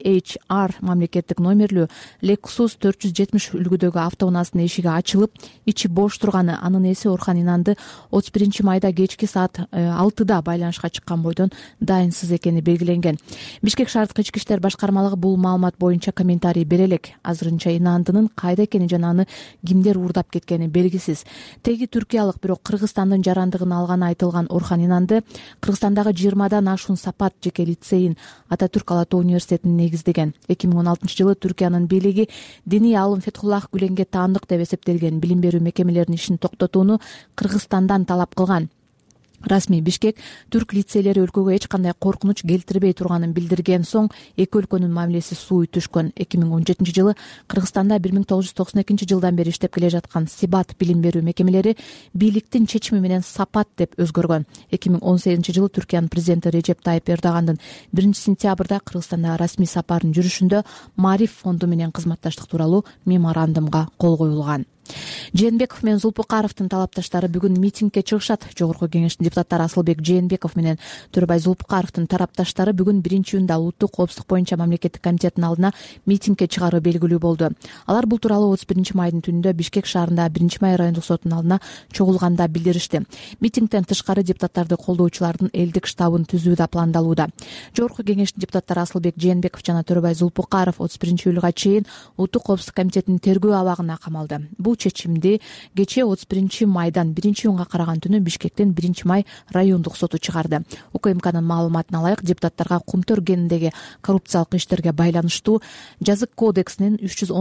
AHR мамлекеттик номерлүү Lexus 470 үлгүдөгү автоунаасынын эшиги ачылып, ичи бош турганы, анын ээси Орхан Инанды 31-майда кечки саат 6да байланышка чыккан бойдон дайынсыз экени белгиленген. Бишкек шаардык ички иштер башкармалыгы бул маалымат боюнча комментарий бере элек. Азырынча Инандынын кайда экени жана аны кимдер уурдап кеткени белгисиз. Теги түркиялык, бирок Кыргызстандын жарандыгын алганы айтылган Орхан Инанды Кыргызстандагы 20дан ашуун Сапат жеке лицейин, Ататүрк Ала Тоо университетин негиздеген. 2016-жылы Түркиянын бийлиги диний аалым Фетхуллах Гүленге таандык деп эсептелген билим берүү мекемелеринин ишин токтотууну Кыргызстандан талап кылган. Расмий Бишкек түрк лицейлери өлкөгө эч кандай коркунуч келтирбей турганын билдирген соң эки өлкөнүн мамилеси сууй түшкөн. 2017-жылы Кыргызстанда 1992-жылдан бери иштеп келе жаткан Сибат билим берүү мекемелери бийликтин чечими менен Сапат деп өзгөргөн. 2018-жылы Түркиянын президенти Режеп Тайып Эрдоғандын 1-сентябрда Кыргызстанда расмий сапарын жүрүшүндө Мариф фонду менен кызматташтык тууралуу меморандумга кол коюлган. Жээнбеков менен Зулпукаровдун талапташтары бүгүн митингге чыгышат. Жогорку кеңештин депутаттары Асылбек Жээнбеков менен Төрөбай Зулпукаровдун тарапташтары бүгүн 1-июнда улуттук коопсуздук боюнча мамлекеттик комитеттин алдына митингге чыгаруу белгилүү болду. Алар бул тууралуу 31-майдын түнүндө Бишкек шаарындагы 1-май райондук сотунун алдына чогулганда билдиришти. Митингден тышкары депутаттарды колдоочулардын элдик штабын түзүү да пландалууда. Жогорку кеңештин депутаттары Асылбек Жээнбеков жана Төрөбай Зулпукаров 31-июлга чейин улуттук коопсуздук комитетинин тергөө абагына камалды. Бул чечимди кечээ 31-майдан 1-июнга караган түнү Бишкектин 1-май райондук соту чыгарды. УКМКнын маалыматына ылайык, депутаттарга Кумтөр кеніндеги коррупциялык иштерге байланыштуу Жазык кодексинин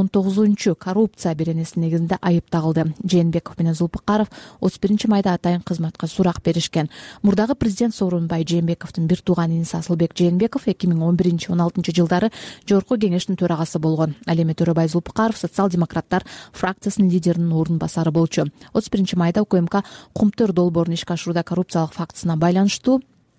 319 коррупция беренесинин негизинде айып тагылды. Жээнбеков менен Зулпукаров 31-майда атайын кызматка сурак беришкен. Мурдагы президент Сооронбай Жээнбековдун бир тууган иниси Асылбек Жээнбеков 2011-16 жылдары жогорку кеңештин төрагасы болгон. Ал эми Төрөбай Зулпукаров социал-демократтар фракциясынын лидеринин орун басары болчу. 31-майда УКМК Кумтөр долбоорун ишке ашырууда коррупциялык фактысына байланыштуу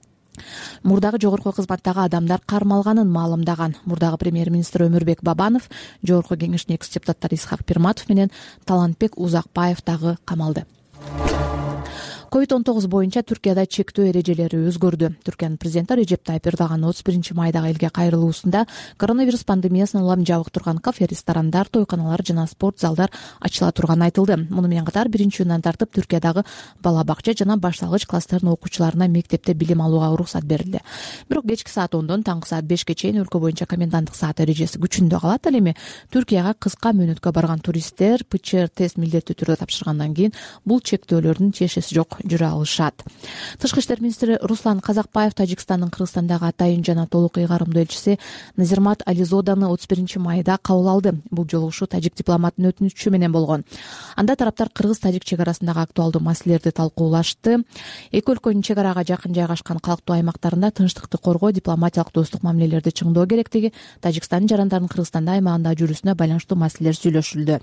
мурдагы жогорку кызматтагы адамдар кармалганын маалымдаган. Мурдагы премьер-министр Өмүрбек Бабанов, жогорку кеңештин экс депутаттары Исхак Пирматов менен Талантбек Узакбаев дагы камалды. COVID-19 боюнча Түркияда чектөө эрежелери өзгөрдү. Түркиянын президенти Режеп Тайып Эрдоган 31 майдагы элге кайрылуусунда коронавирус пандемиясына улам жабык турган кафе, ресторандар, тойканалар жана спорт залдар ачыла турганы айтылды. Муну менен катар 1-июндан тартып Түркиядагы бала бакча жана башталгыч класстардын окуучуларына мектепте билим алууга уруксат берилди. Бирок кечки саат 10дон таңкы саат 5ке чейин өлкө боюнча коменданттык саат эрежеси күчүндө калат. Ал эми Түркияга кыска мөөнөткө барган туристтер ПЧР тест милдеттүү түрдө тапшыргандан кийин бул чектөөлөрдүн чечеси жок жүрө алышат. Тышкы иштер министри Руслан Казакбаев Тажикстандын Кыргызстандагы атайын жана толук ыйгарымдуу элчиси Назирмат Ализоданы 31 майда кабыл алды. Бул жолугушуу тажик дипломатынын өтүнүчү менен болгон. Анда тараптар кыргыз-тажик чек арасындагы актуалдуу маселелерди талкуулашты. Эки өлкөнүн чек арага жакын жайгашкан калктуу аймактарында тынчтыкты коргоо, дипломатиялык достук мамилелерди чыңдоо керектиги, Тажикстандын жарандардын Кыргызстанда аймагында жүрүүсүнө байланыштуу маселелер сүйлөшүлдү.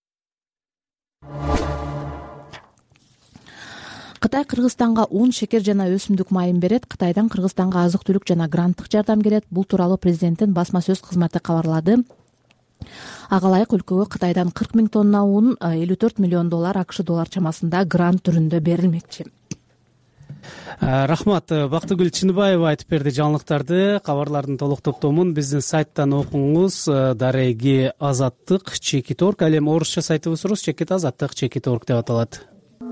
Кытай Кыргызстанга ун, шекер жана өсүмдүк майын берет. Кытайдан Кыргызстанга азык-түлүк жана гранттык жардам келет. Бул тууралуу президенттин басма сөз кызматы кабарлады. Ага ылайык өлкөгө Кытайдан 40 000 тонна ун, $54 миллион АКШ доллар чамасында грант түрүндө берилмекчи. Рахмат. Бактыгүл Чыныбаева айтып берди жаңылыктарды. Кабарлардын толук топтомун биздин сайттан окуңуз. Дареги Азаттык Чекит.орг. Ал эми орусча сайтыбыз рус Чекит Азаттык Чекит.орg деп аталат.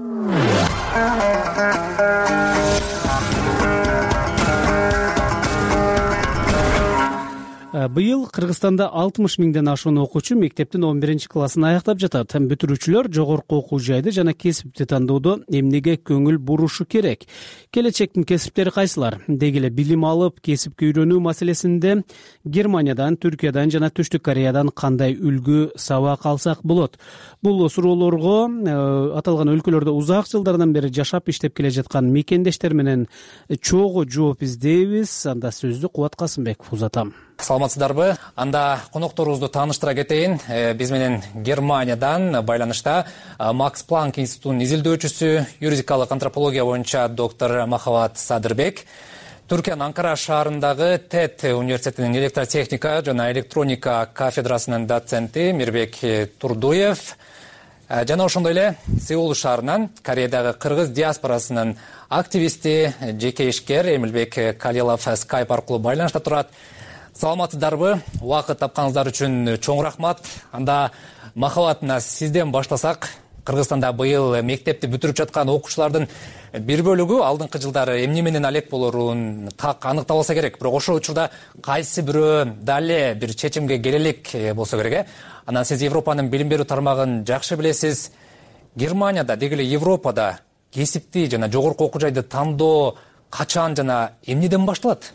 Быйыл Кыргызстанда 60 000ден ашуун окуучу мектептин 11-классын аяктап жатат. Бүтүрүүчүлөр жогорку окуу жайды жана кесипти тандоодо эмнеге көңүл бурушу керек? Келечектин кесиптери кайсылар? Деги эле билим алып, кесипке үйрөнүү маселесинде Германиядан, Түркиядан жана Түштүк Кореядан кандай үлгү сабак алсак болот? Бул суроолорго аталган өлкөлөрдө узак жылдардан бери жашап иштеп келе жаткан мекендештер менен чогуу жооп издейбиз. Анда сөздү Кубат Касымбеков узатам. Саламатсыздарбы? Анда конокторубузду тааныштыра кетейин. Биз менен Германиядан байланышта Макс Планк институтунун изилдөөчүсү, юридикалык антропология боюнча доктор Махабат Садырбек, Түркиянын Анкара шаарындагы ТЭТ университетинин электротехника жана электроника кафедрасынын доценти Мирбек Турдуев, жана ошондой эле Сеул шаарынан Кореядагы кыргыз диаспорасынын активисти, жеке ишкер Эмилбек Калилов скайп аркылуу байланышта турат. Саламатсыздарбы? Убакыт тапканыңыздар үчүн чоң рахмат. Анда Махабат, сизден баштасак. Кыргызстанда быйыл мектепти бүтүрүп жаткан окуучулардын бир бөлүгү алдыңкы жылдары эмне менен алек болорун так аныкталса керек. Бирок ошол учурда кайсы бирөө дале бир чечимге келелик болсо керек. Анан сиз Европанын билим берүү тармагын жакшы билесиз. Германияда, деги эле Европада кесипти жана жогорку окуу жайды тандоо качан жана эмнеден башталат?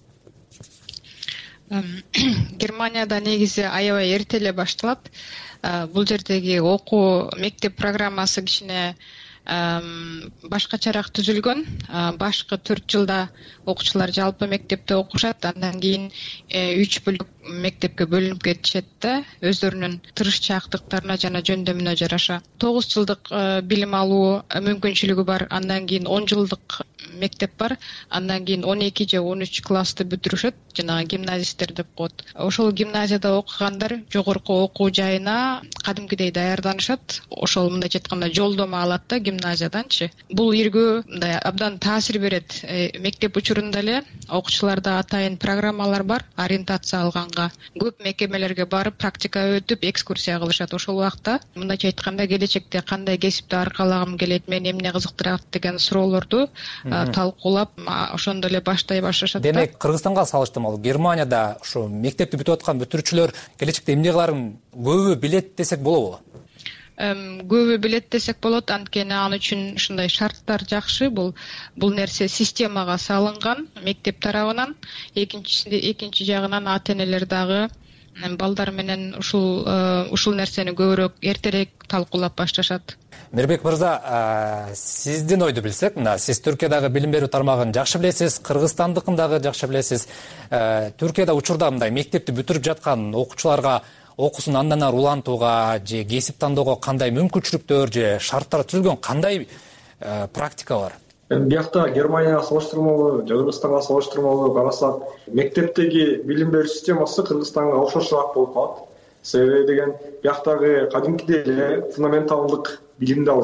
Германияда негизи аябай эрте эле башталат. Бул жердеги окуу мектеп программасы кичине башкачараак түзүлгөн. Башкы 4 жылда окуучулар жалпы мектепте окушат, андан кийин 3 бөлүк мектепке бөлүнүп кетишет да, өздөрүнүн тырышчаактыктарына жана жөндөмүнө жараша. 9 жылдык билим алуу мүмкүнчүлүгү бар, андан кийин 10 жылдык мектеп бар, андан кийин 12 же 13 классты бүтүрүшөт, жана гимназисттер деп коет. Ошол гимназияда окугандар жогорку окуу жайына кадимкидей даярданышат. Ошол мындайча айтканда жолдомо алат да гимназияданчы. Бул иргүү мындай абдан таасир берет. Мектеп учурунда эле окуучуларда атайын программалар бар, ориентация алганга. Көп мекемелерге барып, практика өтүп, экскурсия кылышат. Ошол убакта мындайча айтканда келечекте кандай кесипти аркалагым келет, мени эмне кызыктырат деген суроолорду талкуулап, ошондо эле баштай башташат. Демек, Кыргызстанга салыштырмалуу Германияда ушу мектепти бүтүп аткан бүтүрүүчүлөр келечекте эмне кыларын көбү билет десек болобу? Көбү билет десек болот, анткени ал үчүн ушундай шарттар жакшы. Бул нерсе системага салынган мектеп тарабынан, экинчи жагынан ата-энелер дагы балдар менен ушул нерсени көбүрөөк эртерээк талкуулап башташат. Мирбек мырза, сиздин ойду билсек, сиз Түркиядагы билим берүү тармагын жакшы билесиз, Кыргызстандыкын дагы жакшы билесиз. Түркияда учурда мындай мектепти бүтүрүп жаткан окуучуларга окуусун андан ары улантууга же кесип тандоого кандай мүмкүнчүлүктөр же шарттар түзүлгөн, кандай практика бар? Биякта Германияга салыштырмалуу, Кыргызстанга салыштырмалуу карасак, мектептеги билим берүү системасы Кыргызстанга окшошураак болуп калат. Себеби деген бияктагы кадимкидей эле фундаменталдык билимди алышат.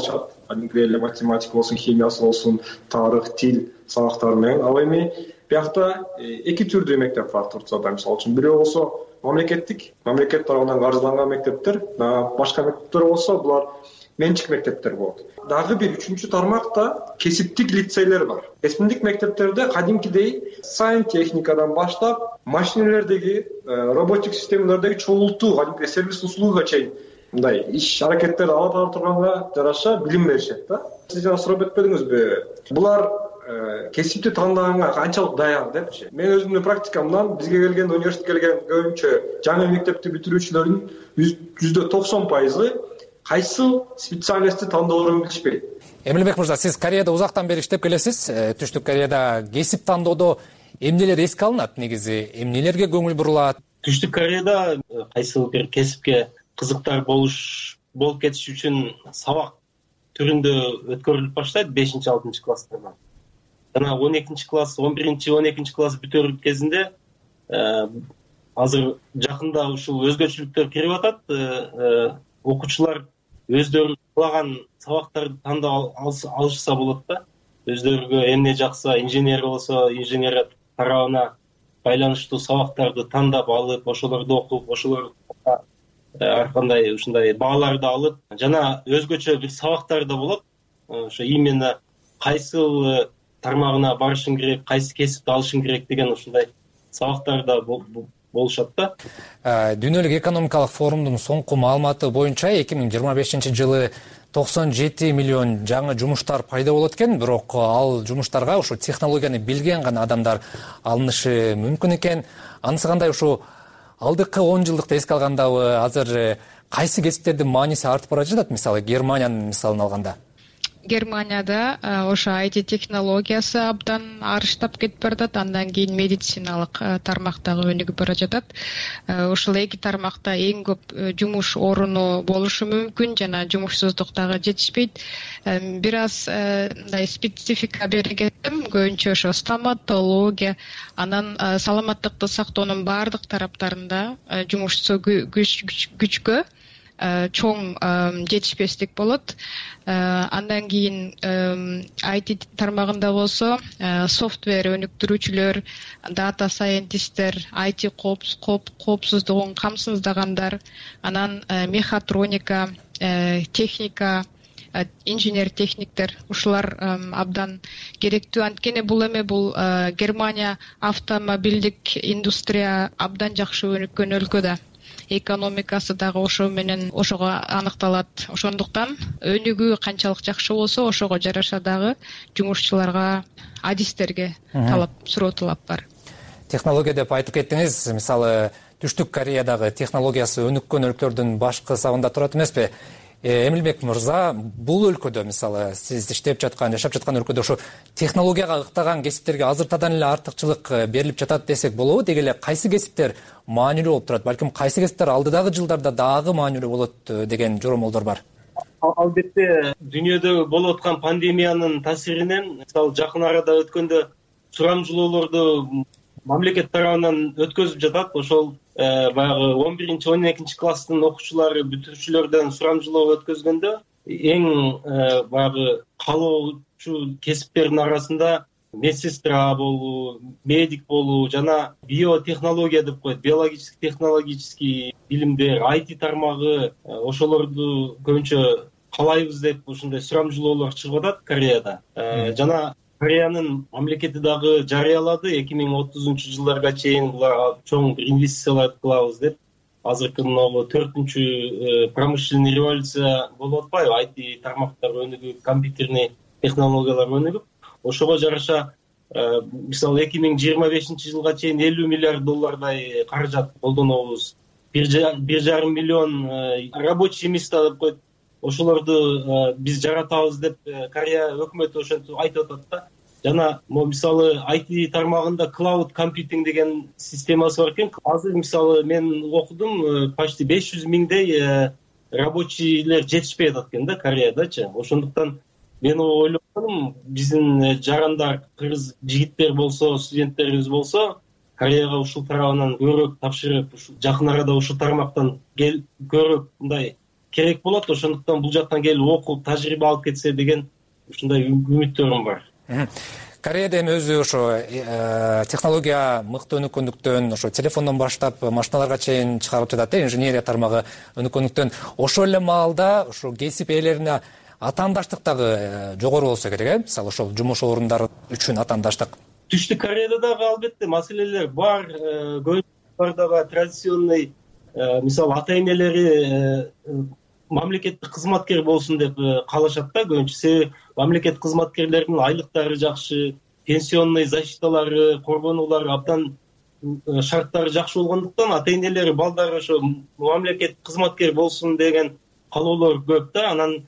кадимки эле математика болсун, химиясы болсун, тарых, тил сабактары менен. Ал эми биякта эки түрдүү мектеп бар Турцияда. Мисалы үчүн бирөө болсо мамлекет тарабынан каржыланган мектептер, башка мектептер болсо булар менчик мектептер болот. Дагы бир үчүнчү тармакта кесиптик лицейлер бар. Кесиптик мектептерде кадимкидей сантехникадан баштап машинелердеги, роботик системалардагы чогултуу, кадимки сервис услугага чейин мындай иш аракеттерди алып турганга жараша билим беришет да. Сиз жана сурап өтпөдүңүзбү? Булар кесипти тандааганга канчалык даяр депчи. Мен өзүмдүн практикамдан бизге келген, университетке келген көбүнчө жаңы мектепти бүтүрүүчүлөрдүн 90% кайсы специальностьти тандоорун билишпейт. Эмилбек мырза, сиз Кореяда узактан бери иштеп келесиз. Түштүк Кореяда кесип тандоодо эмнелер эске алынат негизи? Эмнелерге көңүл бурулат? Түштүк Кореяда кайсы бир кесипке кызыктар болуп кетиш үчүн сабак түрүндө өткөрүлүп баштайт 5-6 класстардан. Жана 12 класс, 11-12 класс бүтөр кезинде азыр жакында ушул өзгөчөлүктөр кирип атат. Окуучулар өздөрү каалаган сабактарды тандап алышса болот да. Өздөрүгө эмне жакса, инженер болсо, инженерия тарабына байланыштуу сабактарды тандап алып, ошолорду окуп, ошолор ар кандай ушундай бааларды алып, жана өзгөчө бир сабактар да болот. Ошо именно кайсы тармагына барышың керек, кайсы кесипти алышың керек деген ушундай сабактар да болушат да. Дүйнөлүк экономикалык форумдун соңку маалыматы боюнча 2025 жылы 97 миллион жаңы жумуштар пайда болот экен, бирок ал жумуштарга ушу технологияны билген гана адамдар алынышы мүмкүн экен. Анысы кандай, ушу алдыкы 10 жылдыкты эске алгандабы, азыр кайсы кесиптердин мааниси артып бара жатат? Мисалы Германиянын мисалын алганда. Германияда ошо IT технологиясы абдан арыштап кетип баратат, андан кийин медициналык тармактагы өнүгүп бара жатат. Ушул эки тармакта эң көп жумуш орunu болушу мүмкүн, жана жумушсуздук дагы жетишпейт. Бир аз мындай специфика бере кеттим, көбүнчө ошо стоматология, анан саламаттыкты сактоонун баардык тараптарында жумушсу күчкө чоң жетишпестик болот. Андан кийин IT тармагында болсо софтвер өнүктүрүүчүлөр, дата сайентисттер, IT коопсуздугун камсыздагандар, анан мехатроника, техника, инженер техниктер, ушулар абдан керектүү. Анткени бул Германия автомобилдик индустрия абдан жакшы өнүккөн өлкө да. Экономикасы дагы ошо менен ошого аныкталат. Ошондуктан өнүгүү канчалык жакшы болсо, ошого жараша дагы жумушчуларга, адистерге суроо талап бар. Технология деп айтып кеттиңиз. Мисалы, Түштүк Кореядагы технологиясы өнүккөн өлкөлөрдүн баш кысабында турат эмеспи? Эмилбек мырза, бул өлкөдө, мисалы, сиз жашап жаткан өлкөдө ошо технологияга ыктаган кесиптерге азыртадан эле артыкчылык берилип жатат десек болобу? Деги эле кайсы кесиптер маанилүү болуп турат? Балким кайсы кесиптер алдыдагы жылдарда дагы маанилүү болот деген жоромолдор бар. Албетте, дүйнөдө болуп аткан пандемиянын таасиринен, мисалы, жакын арада өткөндө сурамжылоолорду мамлекет тарабынан өткөзүп жатат. Ошол баягы 11-12 класстын окуучулары, бүтүрүүчүлөрдөн сурамжылоо өткөзгөндө эң баягы каалоочу кесиптердин арасында медсестра болуу, медик болуу жана биотехнология деп коет, биологический билимдер, IT тармагы, ошолорду көбүнчө каалайбыз деп ушундай сурамжылоолор чыгып атат Кореяда. Жана Кореянын мамлекети дагы жарыялады 2030 жылдарга чейин буларга чоң инвестициялар кылабыз деп. Азыркы мына 4-чү промышленный революция болуп атпайбы? IT тармактар өнүгүп, компьютерный технологиялар өнүгүп, ошого жараша мисалы 2025 жылга чейин 50 миллиард доллардай каражат колдонобуз. 1,5 миллион рабочий места деп коет. Ошолорду биз жаратабыз деп Корея өкмөтү ошентип айтып атат да. Жана мисалы IT тармагында cloud computing деген системасы бар экен. Азыр мисалы мен окудум, почти 500 миңдей рабочийлер жетишпей атат экен да Кореядачы. Ошондуктан мен ойлогонум, биздин жарандар, кыргыз жигиттер болсо, студенттерибиз болсо, Кореяга ушул тарабынан көбүрөөк тапшырып, жакын арада ушул тармактан көрүп мындай керек болот. Ошондуктан бул жактан келип окуп тажрыйба алып кетсе деген ушундай үмүттөрүм бар. Кореяда эми өзү ошо технология мыкты өнүккөндүктөн ошо телефондон баштап машиналарга чейин чыгарып жатат, инженерия тармагы өнүккөндүктөн ошол эле маалда ошо кесип ээлерине атаандаштык дагы жогору болсо керек, мисалы ошол жумуш орундары үчүн атаандаштык. Түштүк Кореяда дагы албетте маселелер бар. Көбүнчө дагы традиционный мисалы ата энелери мамлекеттик кызматкер болсун деп каалашат да көбүнчө. Себеби мамлекеттик кызматкерлердин айлыктары жакшы, пенсионный защиталары, коргонулары абдан шарттары жакшы болгондуктан ата энелери балдары ошо мамлекеттик кызматкер болсун деген каалоолор көп да. Анан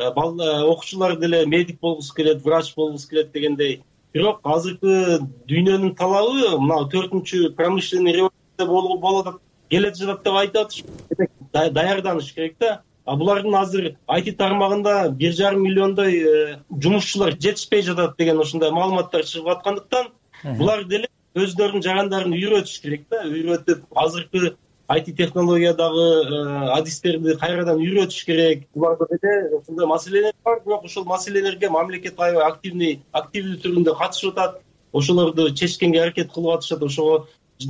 окуучулар деле медик болгусу келет, врач болгусу келет дегендей. Бирок азыркы дүйнөнүн талабы мына 4-чү промышленный революция болуп келе жатат деп айтат. Даярданыш керек да. Булардын азыр IT тармагында 1,5 миллиондой жумушчулар жетишпей жатат деген ошондой маалыматтар чыгып аткандыктан булар деле өздөрүнүн жарандарын үйрөтүш керек да. Үйрөтүп азыркы IT технологиядагы адистерди кайрадан үйрөтүш керек. Буларда деле ошондой маселелер бар, бирок ошол маселелерге мамлекет аябай активдүү түрүндө катышып атат. Ошолорду чечкенге аракет кылып атышат. Ошого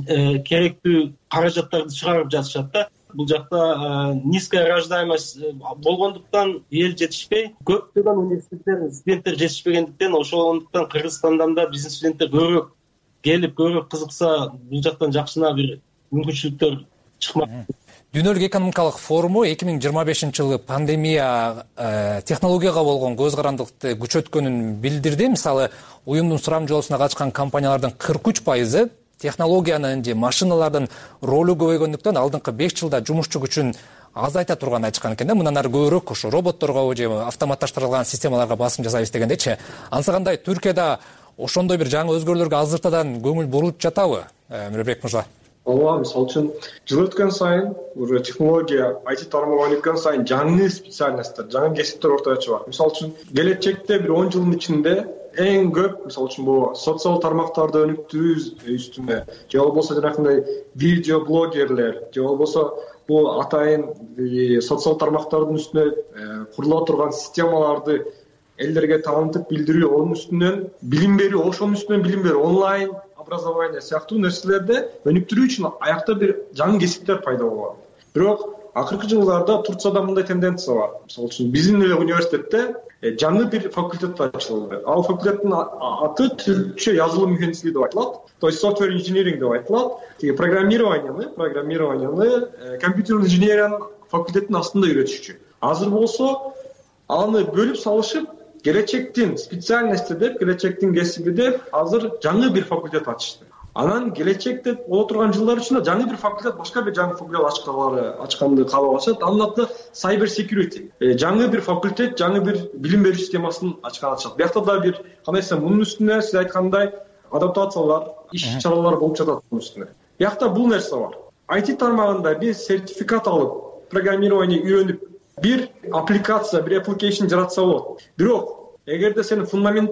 керектүү каражаттарды чыгарып жатышат да. Бул жакта низкая рождаемость болгондуктан эл жетишпей, көптөгөн университеттер студенттер жетишпегендиктен ошондуктан Кыргызстандан да биздин студенттер көбүрөөк келип, көбүрөөк кызыкса, бул жактан жакшына бир мүмкүнчүлүктөр чыкмак. Дүйнөлүк экономикалык форуму 2025-жылы пандемия технологияга болгон көз карандыкты күчөткөнүн билдирди. Мисалы, уюмдун сурам жолусуна катышкан компаниялардын 43% технологиянын же машиналардын ролу көбөйгөндүктөн алдыңкы 5 жылда жумушчу күчүн азайта турганын айтышкан экен да. Мындан ары көбүрөөк ошо роботторго же автоматташтырылган системаларга басым жасайбыз дегендечи. Анысы кандай, Түркияда ошондой бир жаңы өзгөрүүлөргө азыртадан көңүл бурулуп жатабы, Мирбек мырза? Ооба, мисалы үчүн жыл өткөн сайын уже технология, IT тармагы өнүккөн сайын жаңы специальностьтер, жаңы кесиптер ортого чыгат. Мисалы үчүн келечекте бир 10 жылдын ичинде эң көп, мисалы үчүн бул социал тармактарды өнүктүрүү үстүнө, же болбосо жанагындай видео блогерлер, же болбосо бул атайын социал тармактардын үстүнө курулуп турган системаларды элдерге таанытып билдирүү, онун үстүнөн билим берүү, ошонун үстүнөн билим берүү, онлайн образование сыяктуу нерселерди өнүктүрүү үчүн аякта бир жаңы кесиптер пайда болгон. Бирок акыркы жылдарда Турцияда мындай тенденция бар. Мисалы үчүн биздин эле университетте жаңы бир факультет ачылды. Ал факультеттин аты түркчө язылым механиктиги деп айтылат. То есть software engineering деп айтылат. Программированияны, компьютерный инженерияны факультеттин астында үйрөтүшчү. Азыр болсо аны бөлүп салышып, келечектин специальности деп, келечектин кесиби деп азыр жаңы бир факультет ачышты. Анан келечекте боло турган жылдар ичинде жаңы бир факультет, башка бир жаңы факультет ачканды каалап атышат. Анын аты cyber security. Жаңы бир факультет, жаңы бир билим берүү системасын ачкан атышат. Биякта да бир кандай десем, мунун үстүнө сиз айткандай адаптациялар, иш-чаралар болуп жатат мунун үстүнө. Биякта бул нерсе бар. IT тармагында биз сертификат алып, программирование үйрөнүп, бир аппликация, бир application жаратса болот. Бирок эгерде сенин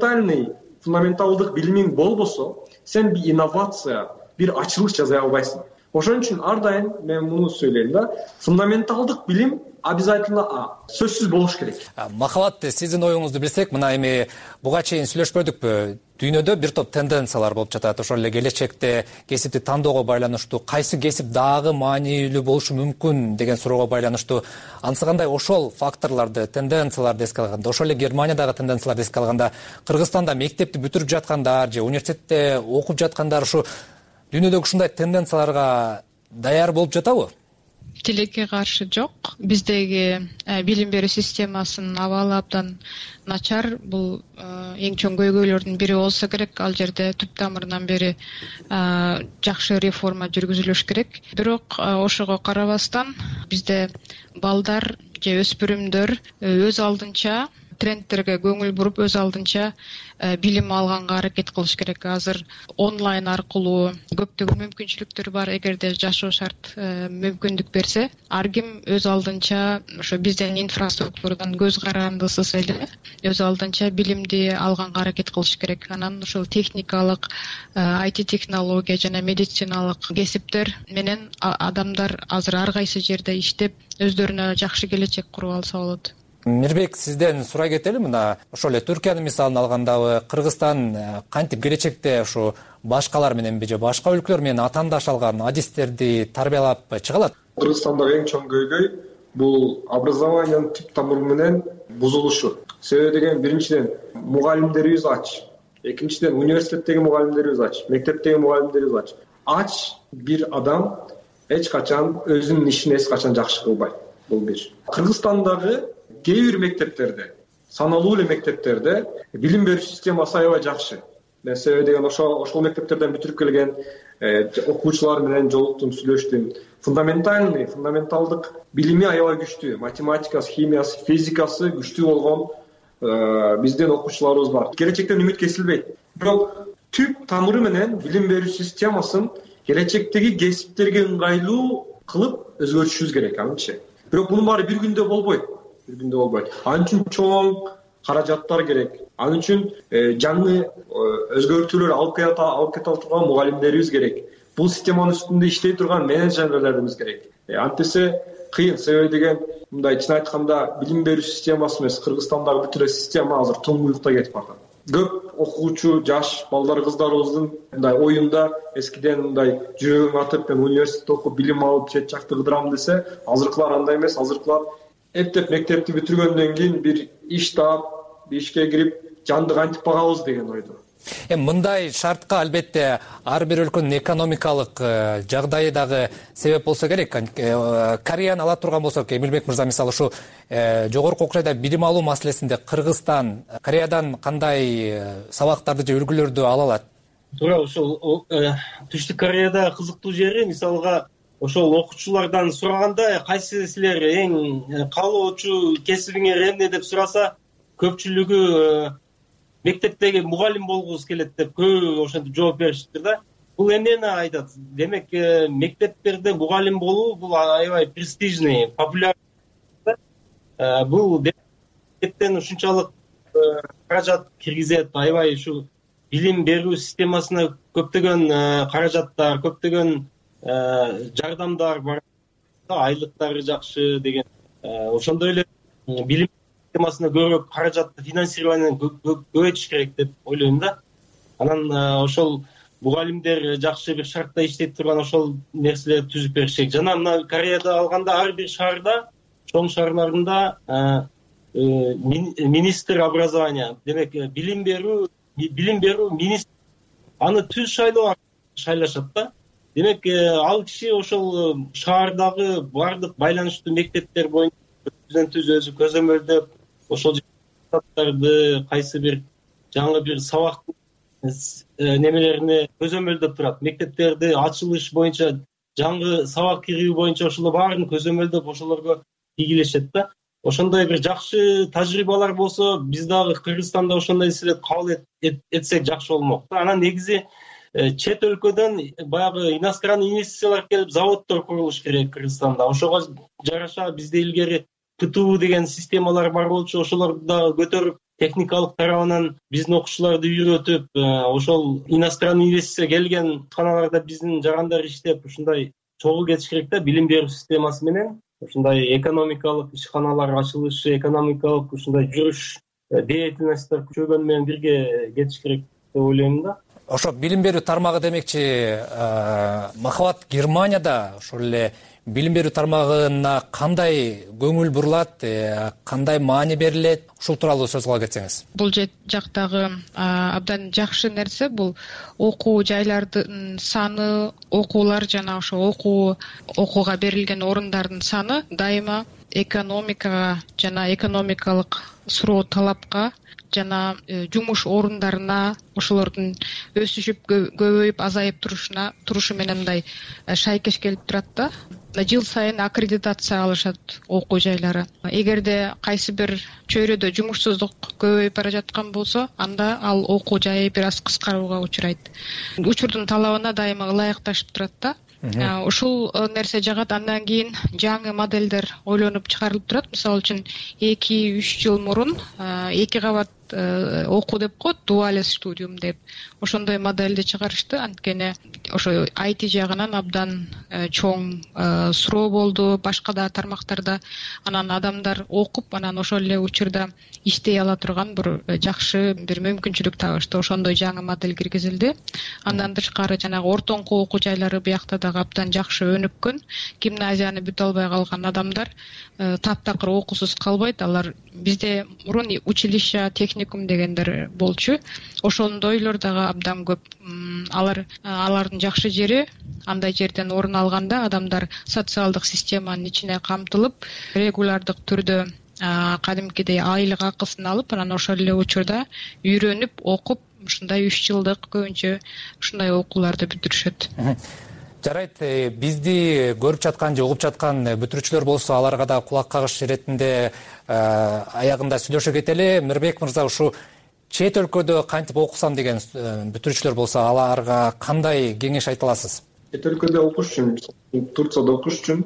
фундаменталдык билимиң болбосо, сен бир инновация, бир ачылыш жасай албайсың. Ошон үчүн ар дайым мен муну сөйлөйм да, фундаменталдык билим обязательно сөзсүз болуш керек. Махабат, сиздин оюңузду билсек, мына эми буга чейин сүйлөшпөдүкпү? Дүйнөдө бир топ тенденциялар болуп жатат. Ошол эле келечекте кесипти тандоого байланыштуу, кайсы кесип дагы маанилүү болушу мүмкүн деген суроого байланыштуу. Анысы кандай, ошол факторлорду, тенденцияларды эске алганда, ошол эле Германиядагы тенденцияларды эске алганда, Кыргызстанда мектепти бүтүрүп жаткандар же университетте окуп жаткандар ушу дүйнөдөгү ушундай тенденцияларга даяр болуп жатабы? Тилекке каршы жок. Биздеги билим берүү системасынын абалы абдан начар. Бул эң чоң көйгөйлөрдүн бири болсо керек. Ал жерде түп тамырынан бери жакшы реформа жүргүзүлүш керек. Бирок ошого карабастан бизде балдар же өспүрүмдөр өз алдынча трендтерге көңүл буруп өз алдынча билим алганга аракет кылыш керек. Азыр онлайн аркылуу көптөгөн мүмкүнчүлүктөр бар. Эгерде жашоо шарт мүмкүндүк берсе, ар ким өз алдынча ошо бизден инфраструктурадан көз карандысыз эле өз алдынча билимди алганга аракет кылыш керек. Анан ушул техникалык, IT технология жана медициналык кесиптер менен адамдар азыр ар кайсы жерде иштеп өздөрүнө жакшы келечек куруп алса болот. Мирбек, сизден сурай кетели. Мына ошол эле Түркиянын мисалын алгандабы, Кыргызстан кантип келечекте ушу башкалар менен же башка өлкөлөр менен атаандаш алган адистерди тарбиялап чыга алат? Кыргызстандагы эң чоң көйгөй бул образованиянын түп тамыры менен бузулушу. Себеби деген биринчиден мугалимдерибиз ач, экинчиден университеттеги мугалимдерибиз ач, мектептеги мугалимдерибиз ач. Ач бир адам эч качан өзүнүн ишин эч качан жакшы кылбайт. Бул бир. Кыргызстандагы кээ бир мектептерде, саналуу эле мектептерде билим берүү системасы аябай жакшы. Мен себеби деген ошол мектептерден бүтүрүп келген окуучулар менен жолуктум, сүйлөштүм. Фундаменталдык билими аябай күчтүү. Математикасы, химиясы, физикасы күчтүү болгон биздин окуучуларыбыз бар. Келечектен үмүт кесилбейт. Бирок түп тамыры менен билим берүү системасын келечектеги кесиптерге ыңгайлуу кылып өзгөртүшүбүз керек, анчы. Бирок мунун баары бир күндө болбойт. Анын үчүн чоң каражаттар керек. Анын үчүн жаңы өзгөртүүлөр алып кете турган мугалимдерибиз керек. Бул системанын үстүндө иштей турган менеджерлерибиз керек. Антесе кыйын, себеби деген мындай чын айтканда билим берүү системасы эмес, Кыргызстандагы бүт эле система азыр туңгуюкта кетип барат. Көп окуучу жаш балдар, кыздарыбыздын мындай оюнда эскиден мындай жүрөгүң атып, мен университетте окуп билим алып чет жакты кыдырам десе, азыркылар андай эмес. Азыркылар эптеп мектепти бүтүргөндөн кийин бир иш таап, ишке кирип, жанды кантип багабыз деген ойдо. Мындай шартка албетте ар бир өлкөнүн экономикалык жагдайы дагы себеп болсо керек. Кореяны ала турган болсок, Эмилбек мырза, мисалы ушу жогорку окуу жайда билим алуу маселесинде Кыргызстан Кореядан кандай сабактарды же үлгүлөрдү ала алат? Туура, ошол Түштүк Кореяда кызыктуу жери, мисалга ошол окуучулардан сураганда, кайсы силер эң каалоочу кесибиңер эмне деп сураса, көпчүлүгү мектептеги мугалим болгубуз келет деп көбү ошентип жооп беришиптир да. Бул эмнени айтат? Демек, мектептерде мугалим болуу бул аябай престижный, популярный. Бул мектептен ушунчалык каражат киргизет, аябай ушу билим берүү системасына көптөгөн каражаттар, көптөгөн жардамдар бар, айлыктары жакшы деген. Ошондой эле билим системасына көбүрөөк каражатты, финансированияны көбөйтүш керек деп ойлойм да. Анан ошол мугалимдер жакшы бир шартта иштей турган ошол нерселерди түзүп бериш керек. Жана мына Кореяда алганда ар бир шаарда, чоң шаарларында министр образования, демек билим берүү министр, аны түз шайлашат да. Демек, ал киши ошол шаардагы бардык байланыштуу мектептер боюнча түз өзү көзөмөлдөп, ошол депутаттарды кайсы бир жаңы бир сабак немелерине көзөмөлдөп турат. Мектептерди ачылыш боюнча, жаңы сабак кирүү боюнча ошолор баарын көзөмөлдөп, ошолорго ийгилешет да. Ошондой бир жакшы тажрыйбалар болсо, биз дагы Кыргызстанда ошондой нерселерди кабыл этсек жакшы болмок да. Анан негизи чет өлкөдөн баягы иностранный инвестициялар келип, заводдор курулуш керек Кыргызстанда. Ошого жараша бизде илгери КТУ деген системалар бар болчу, ошолорду дагы көтөрүп, техникалык тарабынан биздин окуучуларды үйрөтүп, ошол иностранный инвестиция келген ишканаларда биздин жарандар иштеп, ушундай чогуу кетиш керек да. Билим берүү системасы менен ушундай экономикалык ишканалар ачылышы, экономикалык ушундай жүрүш, деятельностьтер күчөйгөнү менен бирге кетиш керек деп ойлойм да. Ошо билим берүү тармагы демекчи, Махабат, Германияда ошол эле билим берүү тармагына кандай көңүл бурулат, кандай маани берилет? Ушул тууралуу сөз кыла кетсеңиз. Бул жактагы абдан жакшы нерсе, бул окуу жайлардын саны, окуулар жана ошо окууга берилген орундардын саны дайыма экономикага жана экономикалык суроо талапка жана жумуш орундарына ошолордун өсүшүп көбөйүп азайып турушу менен мындай шайкеш келип турат да. Жыл сайын аккредитация алышат окуу жайлары. Эгерде кайсы бир чөйрөдө жумушсуздук көбөйүп бара жаткан болсо, анда ал окуу жайы бир аз кыскарууга учурайт. Учурдун талабына дайыма ылайыкташып турат да. Ушул нерсе жагат. Андан кийин жаңы модельдер ойлонуп чыгарылып турат. Мисалы үчүн 2-3 жыл мурун 2 кабат окуу деп коет, дуалис студиум деп. Ошондой модельди чыгарышты. Анткени ошо IT жагынан абдан чоң суроо болду башка да тармактарда. Анан адамдар окуп, анан ошол эле учурда иштей ала турган бир жакшы бир мүмкүнчүлүк табышты. Ошондой жаңы модель киргизилди. Андан тышкары жанагы ортоңку окуу жайлары биякта дагы абдан жакшы өнүккөн. Гимназияны бүтө албай калган адамдар таптакыр окуусуз калбайт. Алар бизде мурун училище, техникум дегендер болчу. Ошондойлор дагы абдан көп. Алардын жакшы жери андай жерден орун алганда адамдар социалдык системанын ичине камтылып, регулярдык түрдө кадимкидей айлык акысын алып, анан ошол эле учурда үйрөнүп, окуп, ушундай 3 жылдык көбүнчө ушундай окууларды бүтүрүшөт. Жарайт, бизди көрүп жаткан же угуп жаткан бүтүрүүчүлөр болсо, аларга да кулак кагыш иретинде аягында сүйлөшө кетели. Мирбек мырза, ушу чет өлкөдө кантип окусам деген бүтүрүүчүлөр болсо, аларга кандай кеңеш айта аласыз? Чет өлкөдө окуш үчүн, Турцияда окуш үчүн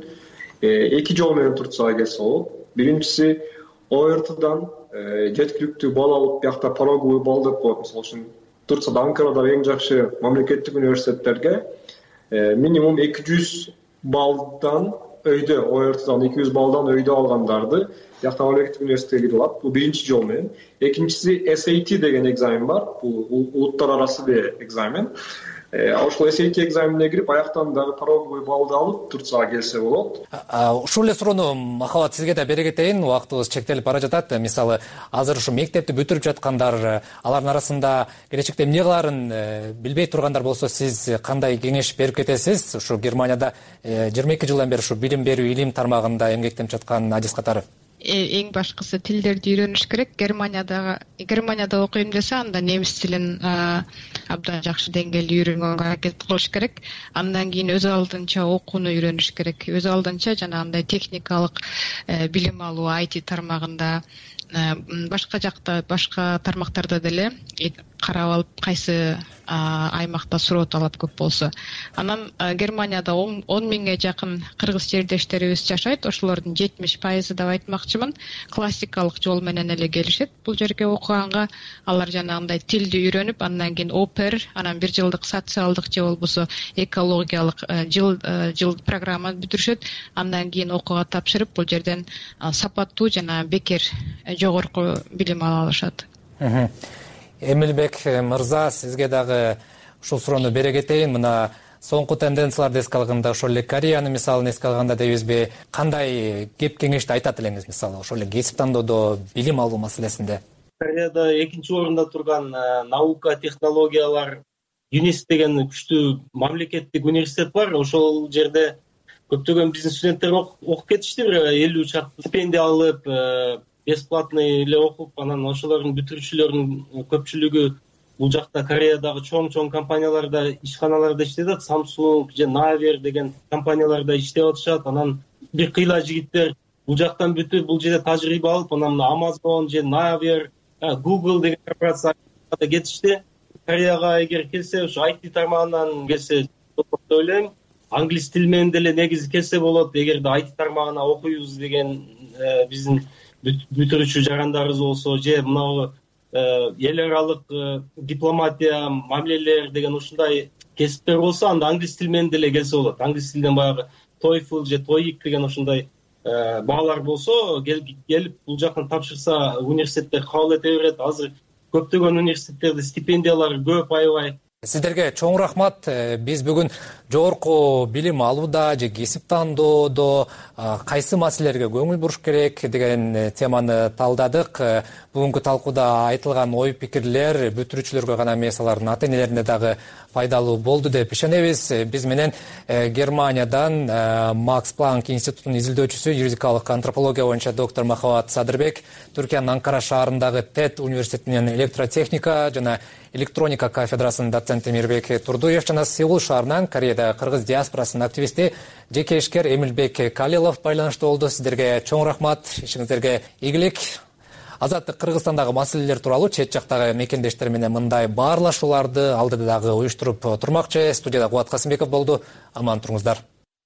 2 жол менен Турцияга келсе болот. Биринчиси ОРТдан жеткиликтүү балл алып, биякта пороговый балл деп коет. Мисалы үчүн Турцияда Анкарада эң жакшы мамлекеттик университеттерге минимум 200 баллдан өйдө, ОРТдан 200 баллдан өйдө алгандарды биякта мамлекеттик университетке кире алат. Бул биринчи жол менен. Экинчиси SAT деген экзамен бар. Бул улуттар арасы экзамен. Ошол SAT экзаменине кирип, аяктан дагы пороговый баллды алып Турцияга келсе болот. Ушул эле суроону Махабат сизге да бере кетейин. Убактыбыз чектелип бара жатат. Мисалы, азыр ушу мектепти бүтүрүп жаткандар, алардын арасында келечекте эмне кылаарын билбей тургандар болсо, сиз кандай кеңеш берип кетесиз? Ушу Германияда 22 жылдан бери ушу билим берүү, илим тармагында эмгектенип жаткан Адис Катаров. Эң башкысы тилдерди үйрөнүш керек. Германияда окуйм десе, анда немис тилин абдан жакшы деңгээлде үйрөнгөнгө аракет кылыш керек. Андан кийин өз алдынча окууну үйрөнүш керек. Өз алдынча жанагындай техникалык билим алуу, IT тармагында, башка жакта, башка тармактарда деле карап алып, кайсы аймакта суроо талап көп болсо. Анан Германияда 10 миңге жакын кыргыз жердештерибиз жашайт. Ошолордун 70% деп айтмакчымын, классикалык жол менен эле келишет. Бул жерге окуганга алар жанагындай тилди үйрөнүп, андан кийин ОПР, анан 1 жылдык социалдык же болбосо экологиялык жыл программа бүтүрүшөт. Андан кийин окууга тапшырып, бул жерден сапаттуу жана бекер жогорку билим ала алышат. Эмилбек мырза, сизге дагы ушул суроону бере кетейин. Мына соңку тенденцияларды эске алганда, ошол эле Кореянын мисалын эске алганда дейбизби, кандай кеп кеңешти айтат элеңиз, мисалы ошол эле кесип тандоодо, билим алуу маселесинде? Кореяда 2-чи орунда турган наука, технологиялар ЮНЕСКО деген күчтүү мамлекеттик университет бар. Ошол жерде көптөгөн биздин студенттер окуп кетишти, 50 чакты стипендия алып, бесплатный эле окуп, анан ошолордун бүтүрүүчүлөрүнүн көпчүлүгү бул жакта Кореядагы чоң компанияларда, ишканаларда иштешет. Samsung же Naver деген компанияларда иштеп атышат. Анан бир кыйла жигиттер бул жактан бүтүп, бул жерде тажрыйба алып, анан Amazon же Naver, Google деген корпорацияларда кетишти. Кореяга эгер келсе, ушу IT тармагынан келсе деп ойлойм. Англис тил менен деле негизи келсе болот. Эгерде IT тармагына окуйбуз деген биздин бүтүрүүчү жарандарыбыз болсо, же мына эл аралык дипломатия, мамилелер деген ушундай кесиптер болсо, анда англис тил менен деле келсе болот. Англис тилден баягы TOEFL же TOEIC деген ушундай баалар болсо, келип бул жактан тапшырса, университеттер кабыл эте берет. Азыр көптөгөн университеттерде стипендиялар көп, аябай. Сиздерге чоң рахмат. Биз бүгүн жогорку билим алууда же кесип тандоодо кайсы маселелерге көңүл буруш керек деген теманы талдадык. Бүгүнкү талкууда айтылган ой пикирлер бүтүрүүчүлөргө гана эмес, алардын ата энелерине дагы пайдалуу болду деп ишенебиз. Биз менен Германиядан Макс Планк институтунун изилдөөчүсү, юридикалык антропология боюнча доктор Махабат Садырбек, Түркиянын Анкара шаарындагы ТЭД университетинин электротехника жана электроника кафедрасынын доценти Мирбек Турдуев жана Сеул шаарынан Кореяда кыргыз диаспорасынын активисти, жеке ишкер Эмилбек Калилов байланышта болду. Сиздерге чоң рахмат, ишиңиздерге ийгилик. Азаттык Кыргызстандагы маселелер тууралуу чет жактагы мекендештер менен мындай баарлашууларды алдыда дагы уюштуруп турмакчы. Студияда Кубат Касымбеков болду. Аман туруңуздар.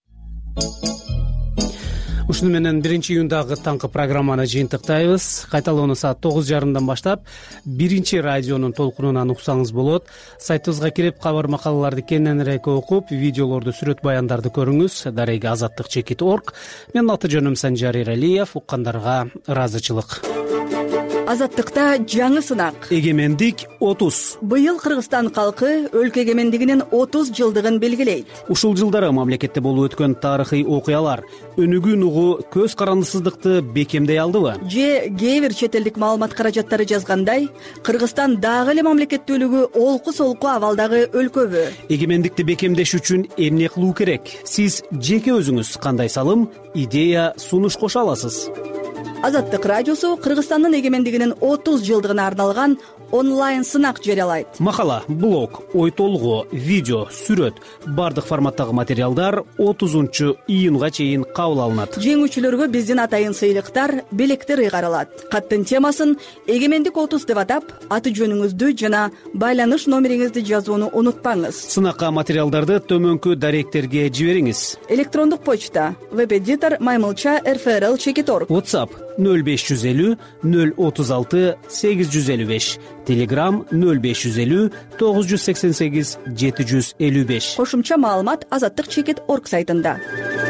Ушуну менен 1-июндагы таңкы программаны жыйынтыктайбыз. Кайталоону саат 9:30 баштап 1-радионун толкунунан уксаңыз болот. Сайтыбызга кирип, кабар макалаларды кененирээк окуп, видеолорду, сүрөт баяндарды көрүңүз. Дареги azattik.org. Менин аты жөнүм Санжар Эралиев. Уккандарга ыраазычылык. Азаттыкта жаңы сынак. Эгемендик 30. Быйыл Кыргызстан калкы өлкө эгемендигинин 30 жылдыгын белгилейт. Ушул жылдары мамлекетте болуп өткөн тарыхый окуялар өнүгүүн угу көз карандысыздыкты бекемдей алдыбы? Же кээ бир чет элдик маалымат каражаттары жазгандай, Кыргызстан дагы эле мамлекеттүүлүгү олку-солку абалдагы өлкөбү? Эгемендикти бекемдеш үчүн эмне кылуу керек? Сиз жеке өзүңүз кандай салым, идея, сунуш кошо аласыз? Азаттык радиосу Кыргызстандын эгемендигинин 30 жылдыгына арналган онлайн сынак жарыялайт. Макала, блог, ой толгоо, видео, сүрөт, бардык форматтагы материалдар 30-июнга чейин кабыл алынат. Жеңүүчүлөргө биздин атайын сыйлыктар, белектер ыйгарылат. Каттын темасын эгемендик 30 деп атап, аты жөнүңүздү жана байланыш номериңизди жазууну унутпаңыз. Сынакка материалдарды төмөнкү даректерге жибериңиз. Электрондук почта web-editor maymulcha@rfrl.org. WhatsApp 0550 036 855. Telegram 0550 988 755. Кошумча маалымат azattik.org сайтында.